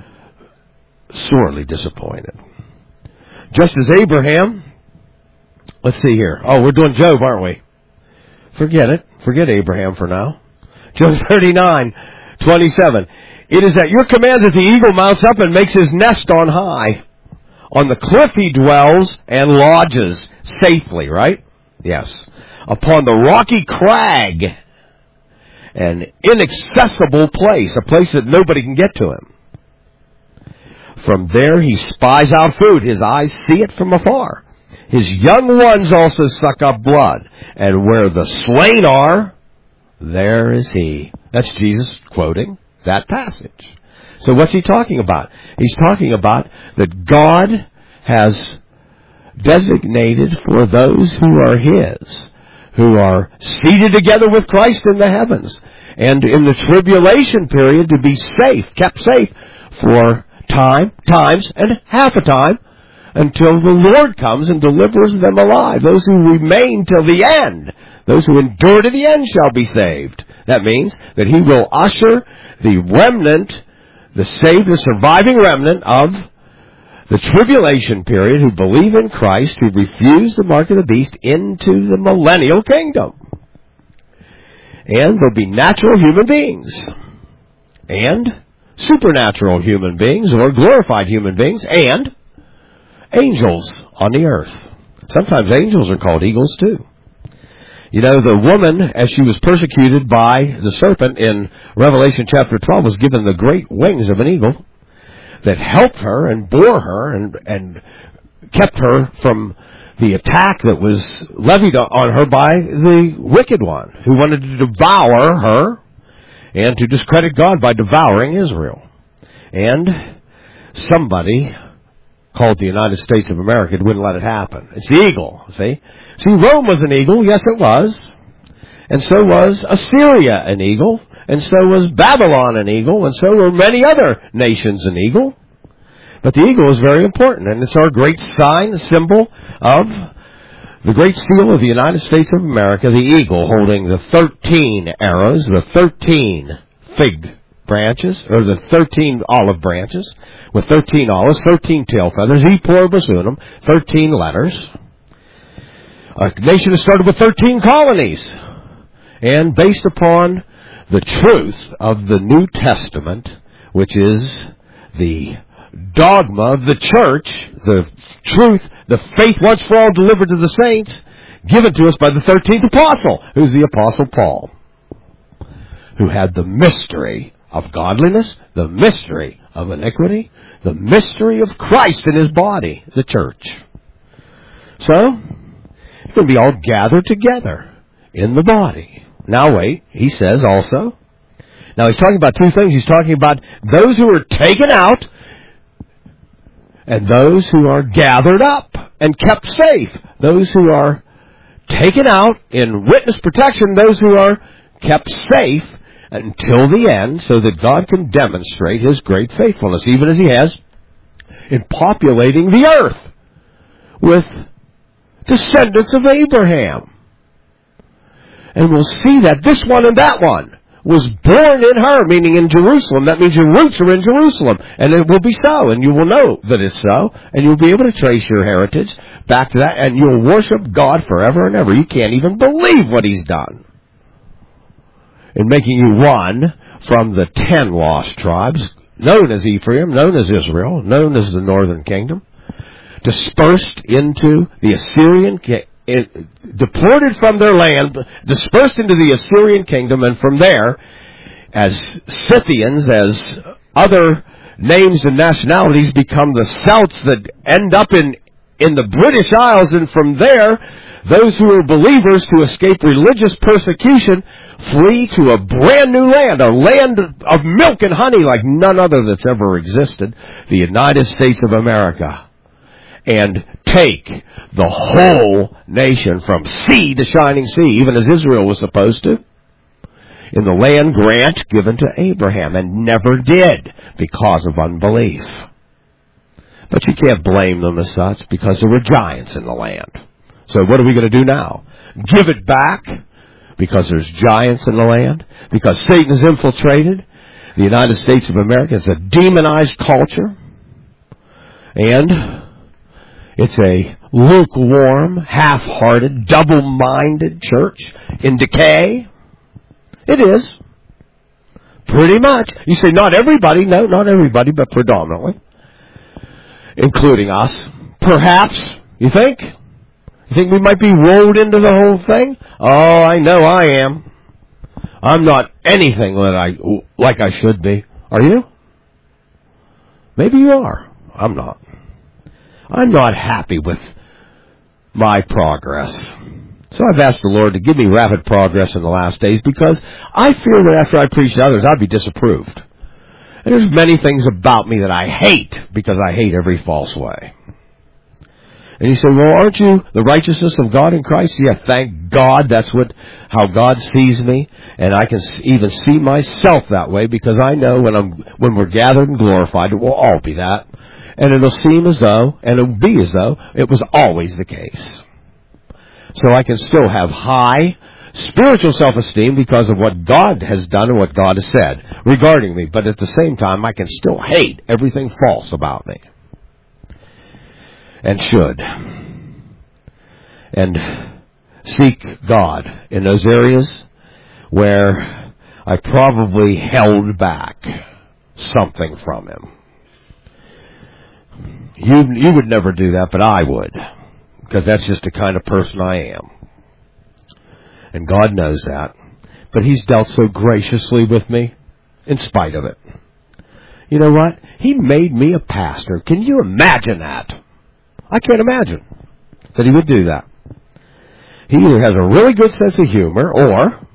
sorely disappointed. Just as Abraham, let's see here. Oh, we're doing Job, aren't we? Forget it. Forget Abraham for now. Job thirty-nine, twenty-seven. It is at your command that the eagle mounts up and makes his nest on high. On the cliff he dwells and lodges safely, right? Yes. Upon the rocky crag, an inaccessible place, a place that nobody can get to him. From there he spies out food. His eyes see it from afar. His young ones also suck up blood. And where the slain are, there is he. That's Jesus quoting that passage. So what's he talking about? He's talking about that God has designated for those who are His, who are seated together with Christ in the heavens, and in the tribulation period to be safe, kept safe for time, times, and half a time until the Lord comes and delivers them alive. Those who remain till the end, those who endure to the end shall be saved. That means that He will usher the remnant, the saved, the surviving remnant of the tribulation period who believe in Christ, who refuse the mark of the beast, into the millennial kingdom. And there'll be natural human beings and supernatural human beings or glorified human beings and angels on the earth. Sometimes angels are called eagles too. You know, the woman, as she was persecuted by the serpent in Revelation chapter twelve, was given the great wings of an eagle that helped her and bore her and, and kept her from the attack that was levied on her by the wicked one, who wanted to devour her and to discredit God by devouring Israel. And somebody called the United States of America wouldn't let it happen. It's the eagle, see? See, Rome was an eagle, yes it was. And so was Assyria an eagle. And so was Babylon an eagle. And so were many other nations an eagle. But the eagle is very important. And it's our great sign, symbol of the great seal of the United States of America, the eagle holding the thirteen arrows, the thirteen fig branches, or the thirteen olive branches, with thirteen olives, thirteen tail feathers, e pluribus unum, thirteen letters. A nation is started with thirteen colonies. And based upon the truth of the New Testament, which is the dogma of the church, the truth, the faith once for all delivered to the saints, given to us by the thirteenth apostle, who's the Apostle Paul, who had the mystery of godliness, the mystery of iniquity, the mystery of Christ in His body, the church. So, it's going to be all gathered together in the body. Now wait, he says also, now he's talking about two things. He's talking about those who are taken out and those who are gathered up and kept safe. Those who are taken out in witness protection, those who are kept safe until the end, so that God can demonstrate His great faithfulness, even as He has in populating the earth with descendants of Abraham. And we'll see that this one and that one was born in her, meaning in Jerusalem. That means your roots are in Jerusalem. And it will be so, and you will know that it's so, and you'll be able to trace your heritage back to that, and you'll worship God forever and ever. You can't even believe what He's done. in making you one from the ten lost tribes, known as Ephraim, known as Israel, known as the northern kingdom, dispersed into the Assyrian, deported from their land, dispersed into the Assyrian kingdom, and from there, as Scythians, as other names and nationalities become the Celts that end up in, in the British Isles, and from there, those who are believers to escape religious persecution flee to a brand new land, a land of milk and honey like none other that's ever existed, the United States of America, and take the whole nation from sea to shining sea, even as Israel was supposed to, in the land grant given to Abraham, and never did because of unbelief. But you can't blame them as such, because there were giants in the land. So what are we going to do now? Give it back because there's giants in the land? Because Satan has infiltrated the United States of America? It's a demonized culture. And it's a lukewarm, half-hearted, double-minded church in decay. It is. Pretty much. You say not everybody. No, not everybody, but predominantly. Including us. Perhaps. You think? You think we might be rolled into the whole thing? Oh, I know I am. I'm not anything that I like I should be. Are you? Maybe you are. I'm not. I'm not happy with my progress. So I've asked the Lord to give me rapid progress in the last days, because I fear that after I preach to others, I'd be disapproved. And there's many things about me that I hate, because I hate every false way. And you say, well, aren't you the righteousness of God in Christ? Yeah, thank God. That's what how God sees me. And I can even see myself that way, because I know when I'm when we're gathered and glorified, it will all be that. And it'll seem as though, and it'll be as though, it was always the case. So I can still have high spiritual self-esteem because of what God has done and what God has said regarding me. But at the same time, I can still hate everything false about me. And should. And seek God in those areas where I probably held back something from Him. You, you would never do that, but I would. Because that's just the kind of person I am. And God knows that. But He's dealt so graciously with me in spite of it. You know what? He made me a pastor. Can you imagine that? I can't imagine that He would do that. He either has a really good sense of humor, or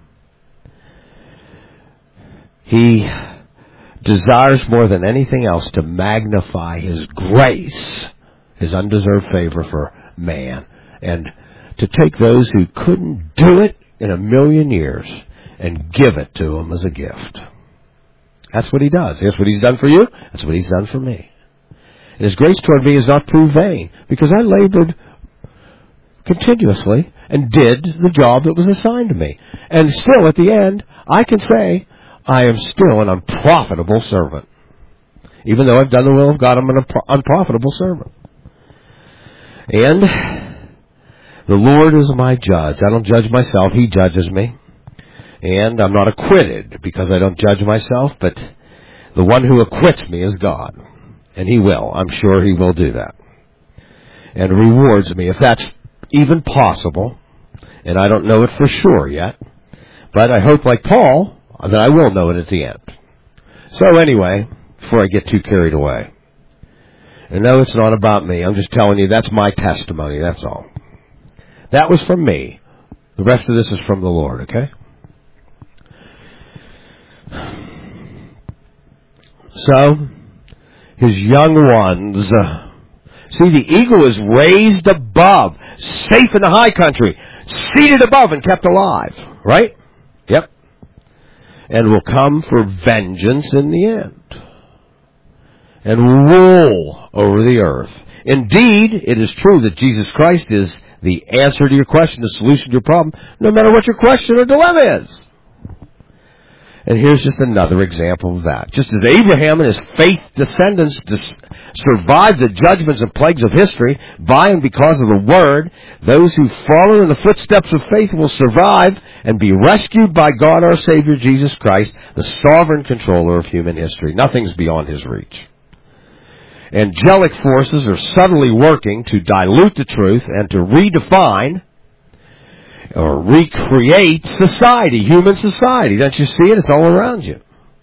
He desires more than anything else to magnify His grace, His undeserved favor for man, and to take those who couldn't do it in a million years and give it to them as a gift. That's what He does. That's what He's done for you. That's what He's done for me. And His grace toward me is not proved vain, because I labored continuously and did the job that was assigned to me. And still, at the end, I can say, I am still an unprofitable servant. Even though I've done the will of God, I'm an unprofitable servant. And the Lord is my judge. I don't judge myself. He judges me. And I'm not acquitted because I don't judge myself, but the one who acquits me is God. And He will. I'm sure He will do that. And rewards me, if that's even possible. And I don't know it for sure yet. But I hope, like Paul, that I will know it at the end. So anyway, before I get too carried away. And no, it's not about me. I'm just telling you, that's my testimony. That's all. That was from me. The rest of this is from the Lord, okay? So, His young ones. Uh, see, the eagle is raised above, safe in the high country, seated above and kept alive. Right? Yep. And will come for vengeance in the end. And rule over the earth. Indeed, it is true that Jesus Christ is the answer to your question, the solution to your problem, no matter what your question or dilemma is. And here's just another example of that. Just as Abraham and his faith descendants dis- survive the judgments and plagues of history by and because of the Word. Those who follow in the footsteps of faith will survive and be rescued by God our Savior Jesus Christ, the sovereign controller of human history. Nothing's beyond His reach. Angelic forces are subtly working to dilute the truth and to redefine or recreate society, human society. Don't you see it? It's all around you.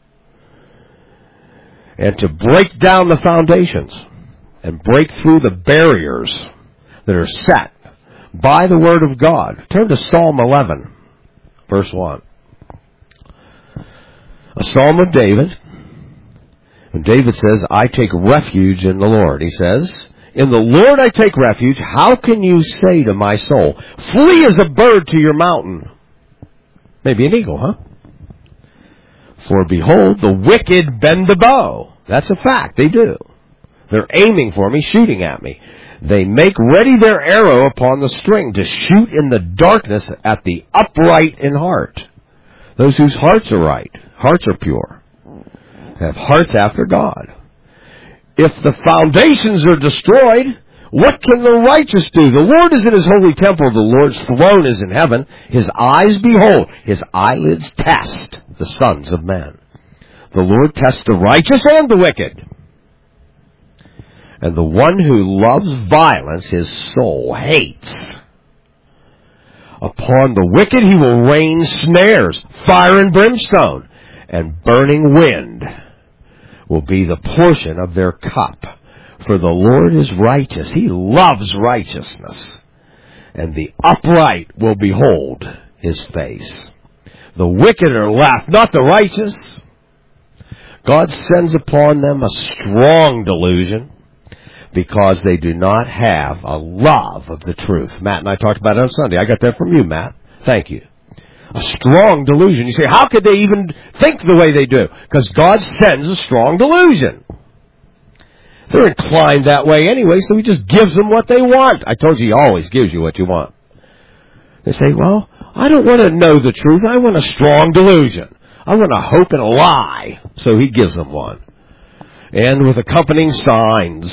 And to break down the foundations and break through the barriers that are set by the Word of God. Turn to Psalm eleven, verse one. A psalm of David. And David says, I take refuge in the Lord. He says, in the Lord I take refuge. How can you say to my soul, flee as a bird to your mountain? Maybe an eagle, huh? For behold, the wicked bend the bow. That's a fact. They do. They're aiming for me, shooting at me. They make ready their arrow upon the string to shoot in the darkness at the upright in heart. Those whose hearts are right, hearts are pure, have hearts after God. If the foundations are destroyed, what can the righteous do? The Lord is in His holy temple. The Lord's throne is in heaven. His eyes behold. His eyelids test the sons of men. The Lord tests the righteous and the wicked. And the one who loves violence, his soul hates. Upon the wicked He will rain snares, fire and brimstone, and burning wind will be the portion of their cup. For the Lord is righteous. He loves righteousness. And the upright will behold His face. The wicked are left, not the righteous. God sends upon them a strong delusion because they do not have a love of the truth. Matt and I talked about it on Sunday. I got that from you, Matt. Thank you. A strong delusion. You say, how could they even think the way they do? Because God sends a strong delusion. They're inclined that way anyway, so He just gives them what they want. I told you He always gives you what you want. They say, well, I don't want to know the truth. I want a strong delusion. I want a hope and a lie. So He gives them one. And with accompanying signs.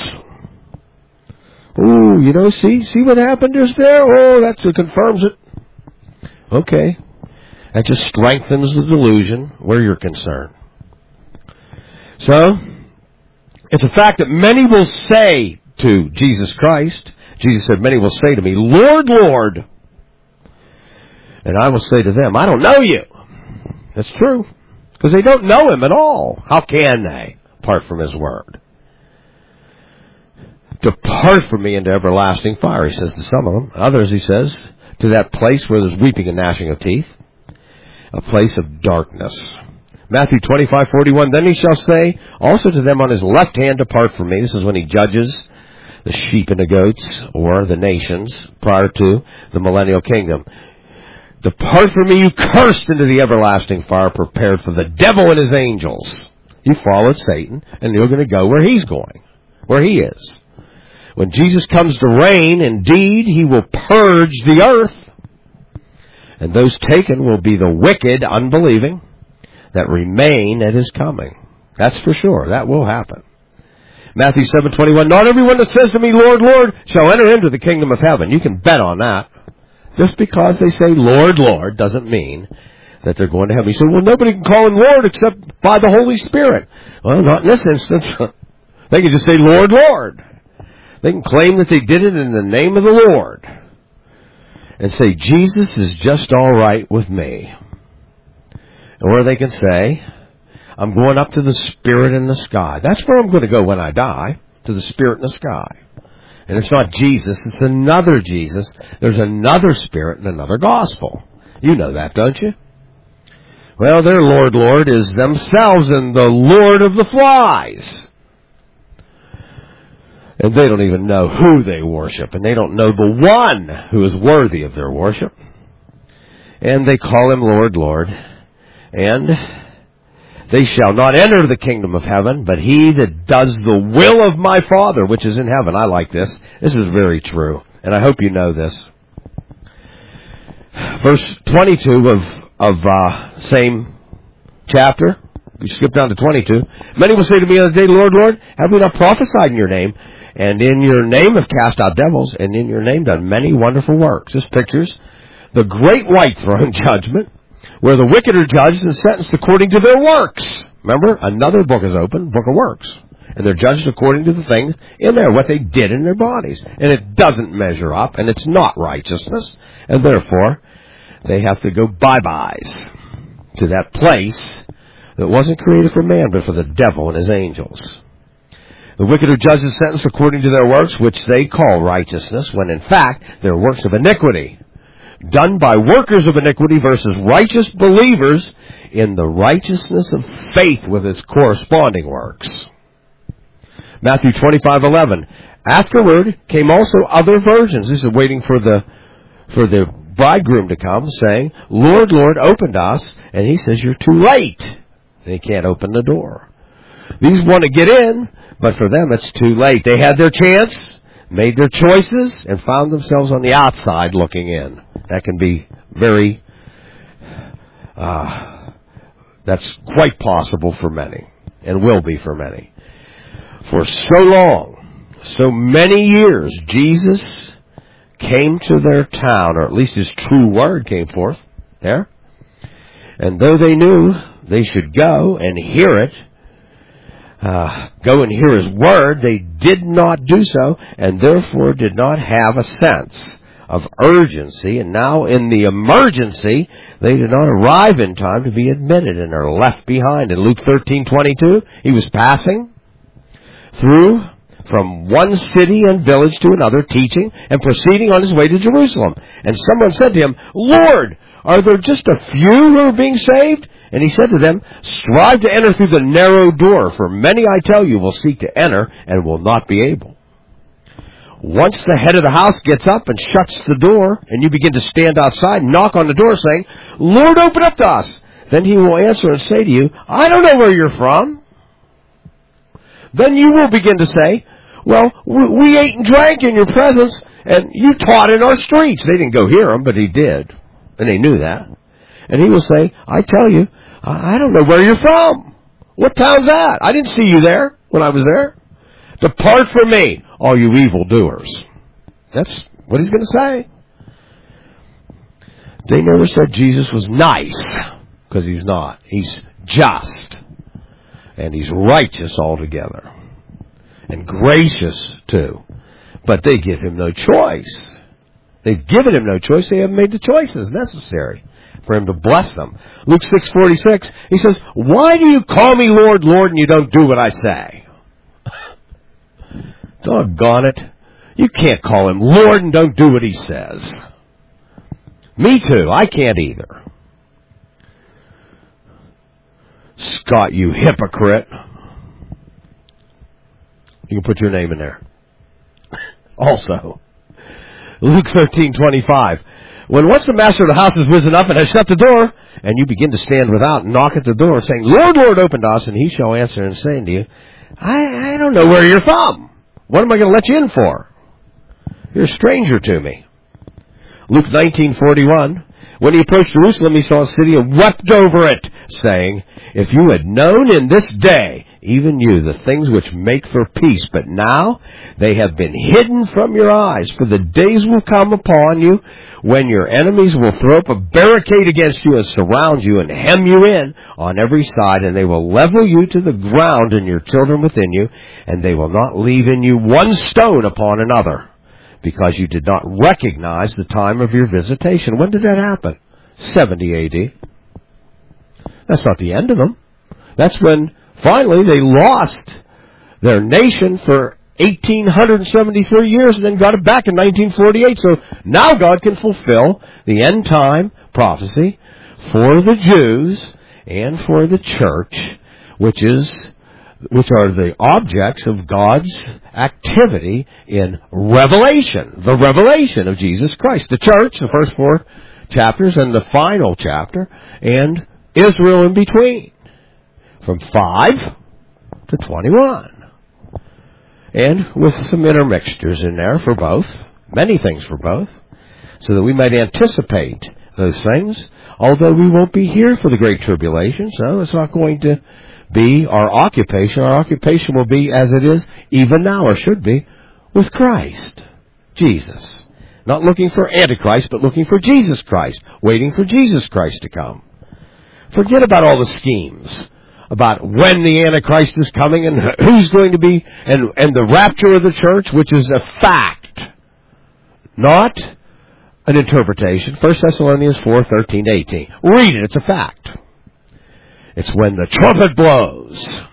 Oh, you know, see, see what happened just there? Oh, that confirms it. Okay. That just strengthens the delusion where you're concerned. So, it's a fact that many will say to Jesus Christ, Jesus said, many will say to me, Lord, Lord. And I will say to them, I don't know you. That's true. Because they don't know Him at all. How can they, apart from His Word? Depart from me into everlasting fire, He says to some of them. Others, He says, to that place where there's weeping and gnashing of teeth. A place of darkness. Matthew twenty-five forty-one, then He shall say also to them on His left hand, depart from me. This is when He judges the sheep and the goats, or the nations, prior to the millennial kingdom. Depart from me, you cursed, into the everlasting fire prepared for the devil and his angels. You followed Satan, and you're going to go where he's going, where he is. When Jesus comes to reign, indeed, He will purge the earth. And those taken will be the wicked, unbelieving, that remain at His coming. That's for sure. That will happen. Matthew seven twenty-one, not everyone that says to me, Lord, Lord, shall enter into the kingdom of heaven. You can bet on that. Just because they say, Lord, Lord, doesn't mean that they're going to heaven. You say, well, nobody can call Him Lord except by the Holy Spirit. Well, not in this instance. They can just say, Lord, Lord. They can claim that they did it in the name of the Lord. And say, Jesus is just all right with me. Or they can say, I'm going up to the Spirit in the sky. That's where I'm going to go when I die, to the Spirit in the sky. And it's not Jesus, it's another Jesus. There's another Spirit and another gospel. You know that, don't you? Well, their Lord, Lord is themselves and the Lord of the flies. And they don't even know who they worship. And they don't know the one who is worthy of their worship. And they call Him Lord, Lord. And they shall not enter the kingdom of heaven, but he that does the will of my Father, which is in heaven. I like this. This is very true. And I hope you know this. Verse twenty-two of, of uh, same chapter we skip down to twenty-two. Many will say to me on the day, Lord, Lord, have we not prophesied in your name? And in your name have cast out devils, and in your name done many wonderful works. This pictures the great white throne judgment, where the wicked are judged and sentenced according to their works. Remember, another book is open, book of works. And they're judged according to the things in there, what they did in their bodies. And it doesn't measure up, and it's not righteousness. And therefore, they have to go bye-byes to that place that wasn't created for man, but for the devil and his angels. The wicked are judged and sentenced according to their works, which they call righteousness, when in fact they're works of iniquity, done by workers of iniquity versus righteous believers in the righteousness of faith with its corresponding works. Matthew twenty-five eleven. Afterward came also other virgins. This is waiting for the for the bridegroom to come, saying, Lord, Lord, open to us. And he says, you're too late. They can't open the door. These want to get in, but for them it's too late. They had their chance, made their choices, and found themselves on the outside looking in. That can be very, uh, that's quite possible for many, and will be for many. For so long, so many years, Jesus came to their town, or at least his true word came forth there. And though they knew they should go and hear it, uh, go and hear his word, they did not do so, and therefore did not have a sense of urgency. And now in the emergency, they did not arrive in time to be admitted and are left behind. In Luke thirteen twenty-two, he was passing through from one city and village to another, teaching and proceeding on his way to Jerusalem. And someone said to him, Lord, are there just a few who are being saved? And he said to them, strive to enter through the narrow door, for many, I tell you, will seek to enter and will not be able. Once the head of the house gets up and shuts the door, and you begin to stand outside and knock on the door saying, Lord, open up to us. Then he will answer and say to you, I don't know where you're from. Then you will begin to say, well, we ate and drank in your presence, and you taught in our streets. They didn't go hear him, but he did. And they knew that. And he will say, I tell you, I don't know where you're from. What town's that? I didn't see you there when I was there. Depart from me, all you evildoers. That's what he's going to say. They never said Jesus was nice, because he's not. He's just. And he's righteous altogether. And gracious, too. But they give him no choice. They've given him no choice. They haven't made the choices necessary for him to bless them. Luke six forty-six, he says, why do you call me Lord, Lord, and you don't do what I say? Doggone it. You can't call him Lord and don't do what he says. Me too. I can't either. Scott, you hypocrite. You can put your name in there. Also, Luke thirteen twenty-five. When once the master of the house has risen up and has shut the door, and you begin to stand without and knock at the door, saying, Lord, Lord, open to us, and he shall answer and say to you, I, I don't know where you're from. What am I going to let you in for? You're a stranger to me. Luke nineteen forty-one. When he approached Jerusalem, he saw a city and wept over it, saying, if you had known in this day, even you, the things which make for peace, but now they have been hidden from your eyes. For the days will come upon you when your enemies will throw up a barricade against you and surround you and hem you in on every side, and they will level you to the ground and your children within you, and they will not leave in you one stone upon another, because you did not recognize the time of your visitation. When did that happen? seventy A D. That's not the end of them. That's when finally they lost their nation for eighteen seventy-three years and then got it back in nineteen forty-eight. So now God can fulfill the end time prophecy for the Jews and for the church, which is which are the objects of God's activity in revelation, the revelation of Jesus Christ. The church, the first four chapters, and the final chapter, and Israel in between, from five to twenty-one. And with some intermixtures in there for both, many things for both, so that we might anticipate those things, although we won't be here for the Great Tribulation, so it's not going to be our occupation. Our occupation will be as it is even now, or should be, with Christ, Jesus. Not looking for Antichrist, but looking for Jesus Christ, waiting for Jesus Christ to come. Forget about all the schemes about when the Antichrist is coming and who's going to be, and, and the rapture of the church, which is a fact, not an interpretation. First Thessalonians four, thirteen to eighteen. Read it, it's a fact. It's when the trumpet blows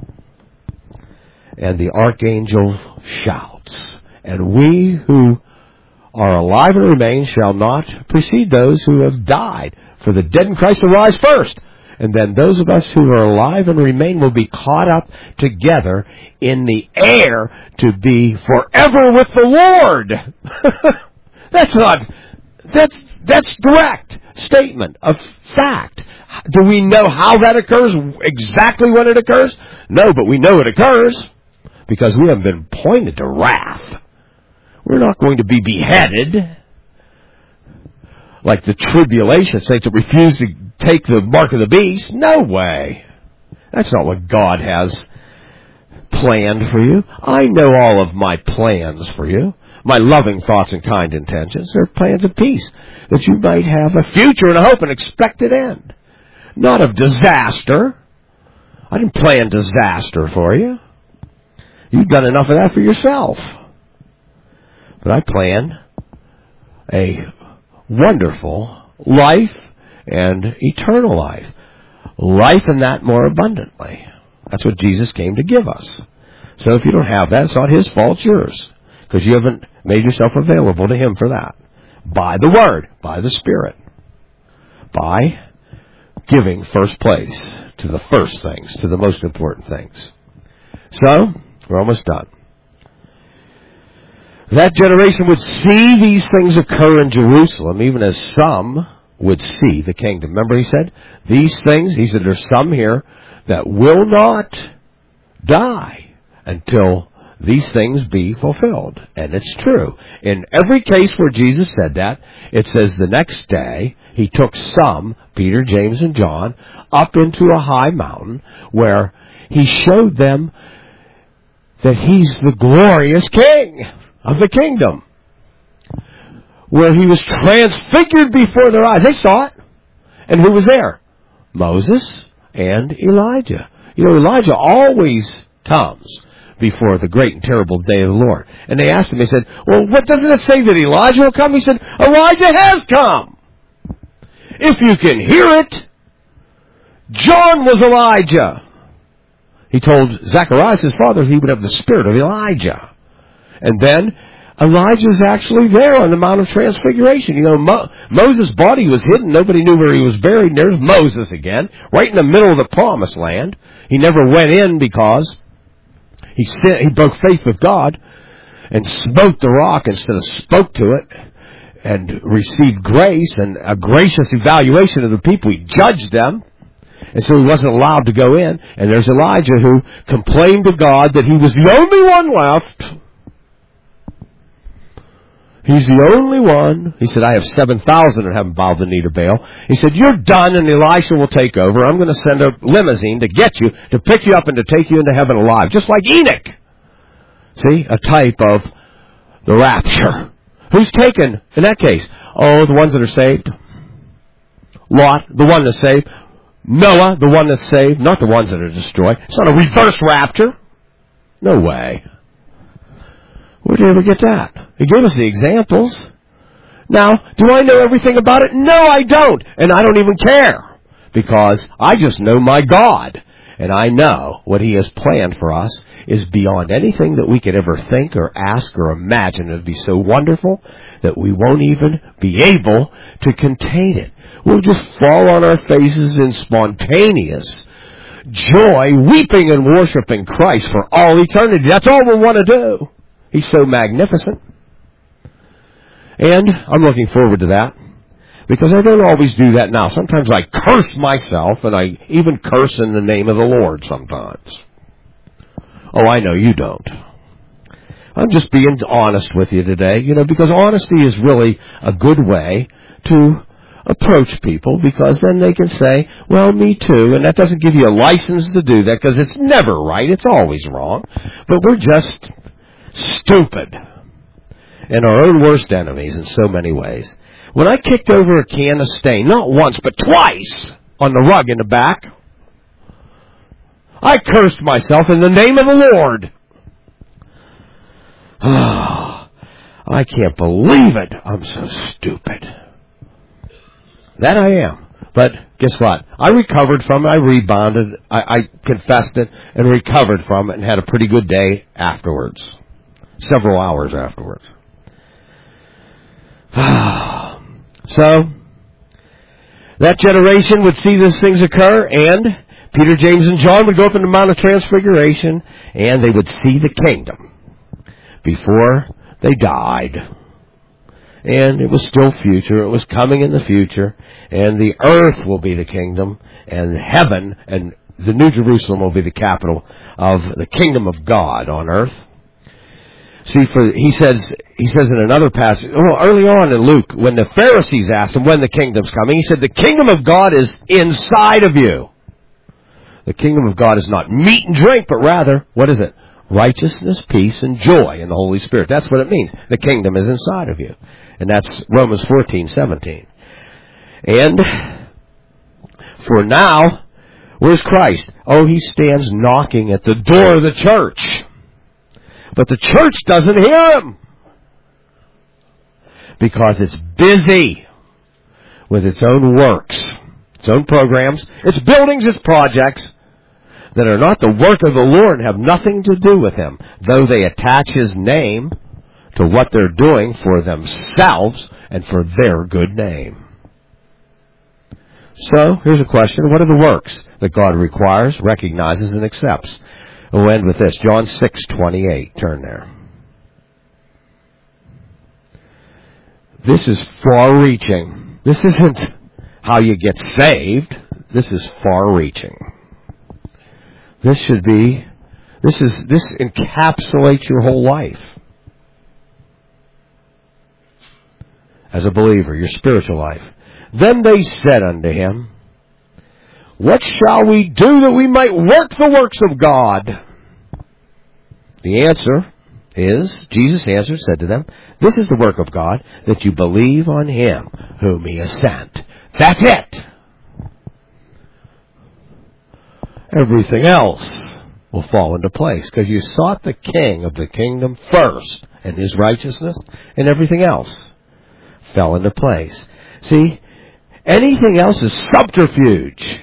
and the archangel shouts, and we who are alive and remain shall not precede those who have died, for the dead in Christ will rise first. And then those of us who are alive and remain will be caught up together in the air to be forever with the Lord. That's not, that's, that's direct statement of fact. Do we know how that occurs? Exactly when it occurs? No, but we know it occurs because we have been pointed to wrath. We're not going to be beheaded like the tribulation saints that refuse to take the mark of the beast. No way. That's not what God has planned for you. I know all of my plans for you. My loving thoughts and kind intentions. They're plans of peace, that you might have a future and a hope and expected end. Not of disaster. I didn't plan disaster for you. You've done enough of that for yourself. But I plan a wonderful life and eternal life. Life and that more abundantly. That's what Jesus came to give us. So if you don't have that, it's not His fault, it's yours. Because you haven't made yourself available to Him for that. By the Word, by the Spirit. By giving first place to the first things, to the most important things. So, we're almost done. That generation would see these things occur in Jerusalem, even as some would see the kingdom. Remember he said, these things, he said, there's some here that will not die until these things be fulfilled. And it's true. In every case where Jesus said that, it says the next day, He took some, Peter, James, and John, up into a high mountain where He showed them that He's the glorious King of the kingdom, where He was transfigured before their eyes. They saw it. And who was there? Moses and Elijah. You know, Elijah always comes before the great and terrible day of the Lord. And they asked him, they said, well, what doesn't it say that Elijah will come? He said, Elijah has come. If you can hear it, John was Elijah. He told Zacharias, his father, he would have the spirit of Elijah. And then Elijah's actually there on the Mount of Transfiguration. You know, Mo- Moses' body was hidden. Nobody knew where he was buried. And there's Moses again, right in the middle of the promised land. He never went in because he sin- he broke faith with God and smote the rock instead of spoke to it, and received grace and a gracious evaluation of the people. He judged them. And so he wasn't allowed to go in. And there's Elijah who complained to God that he was the only one left. He's the only one. He said, I have seven thousand that haven't bowed the knee to Baal. He said, you're done and Elisha will take over. I'm going to send a limousine to get you, to pick you up and to take you into heaven alive. Just like Enoch. See, a type of the rapture. Who's taken in that case? Oh, the ones that are saved. Lot, the one that's saved. Noah, the one that's saved. Not the ones that are destroyed. It's not a reverse rapture. No way. Where did he ever get that? He gave us the examples. Now, do I know everything about it? No, I don't. And I don't even care. Because I just know my God. And I know what He has planned for us is beyond anything that we could ever think or ask or imagine. It would be so wonderful that we won't even be able to contain it. We'll just fall on our faces in spontaneous joy, weeping and worshiping Christ for all eternity. That's all we want to do. He's so magnificent. And I'm looking forward to that. Because I don't always do that now. Sometimes I curse myself, and I even curse in the name of the Lord sometimes. Oh, I know you don't. I'm just being honest with you today, you know, because honesty is really a good way to approach people, because then they can say, well, me too, and that doesn't give you a license to do that, because it's never right, it's always wrong. But we're just stupid and our own worst enemies in so many ways. When I kicked over a can of stain, not once, but twice, on the rug in the back, I cursed myself in the name of the Lord. Oh, I can't believe it. I'm so stupid. That I am. But guess what? I recovered from it. I rebounded. I, I confessed it and recovered from it and had a pretty good day afterwards. Several hours afterwards. So, that generation would see these things occur, and Peter, James, and John would go up in the Mount of Transfiguration, and they would see the kingdom before they died. And it was still future. It was coming in the future. And the earth will be the kingdom. And heaven and the New Jerusalem will be the capital of the kingdom of God on earth. See, for he says he says in another passage, well, early on in Luke, when the Pharisees asked him when the kingdom's coming, he said, the kingdom of God is inside of you. The kingdom of God is not meat and drink, but rather, what is it? Righteousness, peace, and joy in the Holy Spirit. That's what it means. The kingdom is inside of you. And that's Romans fourteen seventeen. And for now, where's Christ? Oh, he stands knocking at the door of the church. But the church doesn't hear him. Because it's busy with its own works, its own programs, its buildings, its projects that are not the work of the Lord and have nothing to do with him, though they attach his name to what they're doing for themselves and for their good name. So, here's a question. What are the works that God requires, recognizes, and accepts? We'll end with this. John six twenty-eight. Turn there. This is far-reaching. This isn't how you get saved. This is far-reaching. This should be, this is, this encapsulates your whole life. As a believer, your spiritual life. Then they said unto him, what shall we do that we might work the works of God? The answer is, Jesus answered, said to them, this is the work of God, that you believe on him whom he has sent. That's it. Everything else will fall into place, because you sought the King of the kingdom first, and his righteousness, and everything else fell into place. See, anything else is subterfuge.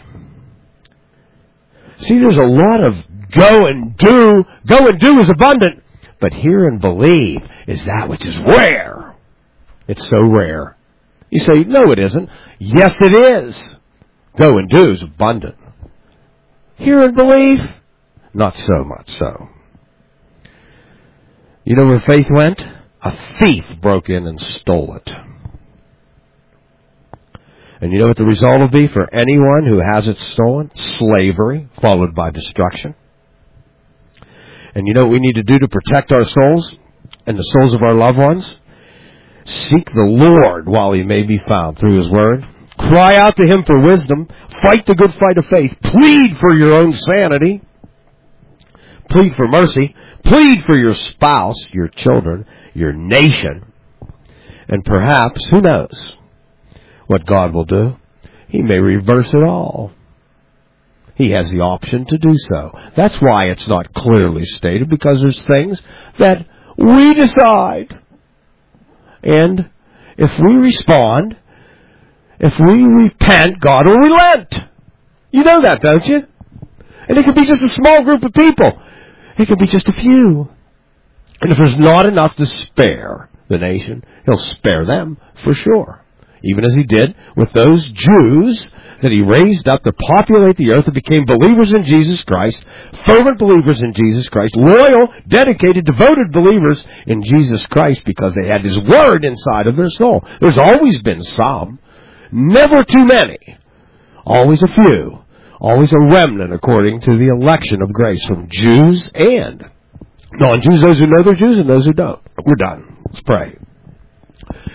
See, there's a lot of go and do. Go and do is abundant. But hear and believe is that which is rare. It's so rare. You say, no, it isn't. Yes, it is. Go and do is abundant. Hear and believe? Not so much so. You know where faith went? A thief broke in and stole it. And you know what the result will be for anyone who has it stolen? Slavery, followed by destruction. And you know what we need to do to protect our souls and the souls of our loved ones? Seek the Lord while he may be found through his word. Cry out to him for wisdom. Fight the good fight of faith. Plead for your own sanity. Plead for mercy. Plead for your spouse, your children, your nation. And perhaps, who knows what God will do? He may reverse it all. He has the option to do so. That's why it's not clearly stated, because there's things that we decide. And if we respond, if we repent, God will relent. You know that, don't you? And it could be just a small group of people. It could be just a few. And if there's not enough to spare the nation, he'll spare them for sure. Even as he did with those Jews that he raised up to populate the earth and became believers in Jesus Christ, fervent believers in Jesus Christ, loyal, dedicated, devoted believers in Jesus Christ, because they had his word inside of their soul. There's always been some. Never too many. Always a few. Always a remnant according to the election of grace from Jews and non-Jews, those who know they're Jews and those who don't. We're done. Let's pray.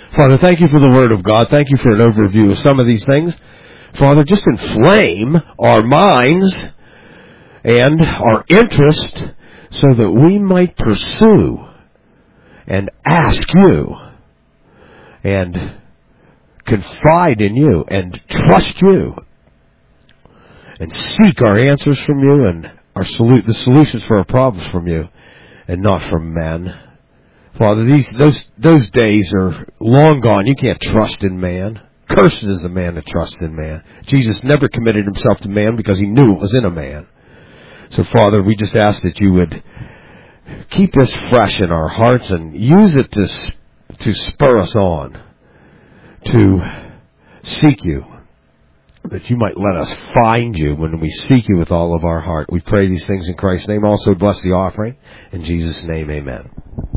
Father, thank you for the Word of God. Thank you for an overview of some of these things. Father, just inflame our minds and our interest so that we might pursue and ask you and confide in you and trust you and seek our answers from you and our solu- the solutions for our problems from you and not from men. Father, these those those days are long gone. You can't trust in man. Cursed is the man that trusts in man. Jesus never committed himself to man because he knew it was in a man. So, Father, we just ask that you would keep this fresh in our hearts and use it to to spur us on to seek you, that you might let us find you when we seek you with all of our heart. We pray these things in Christ's name. Also bless the offering. In Jesus' name, amen.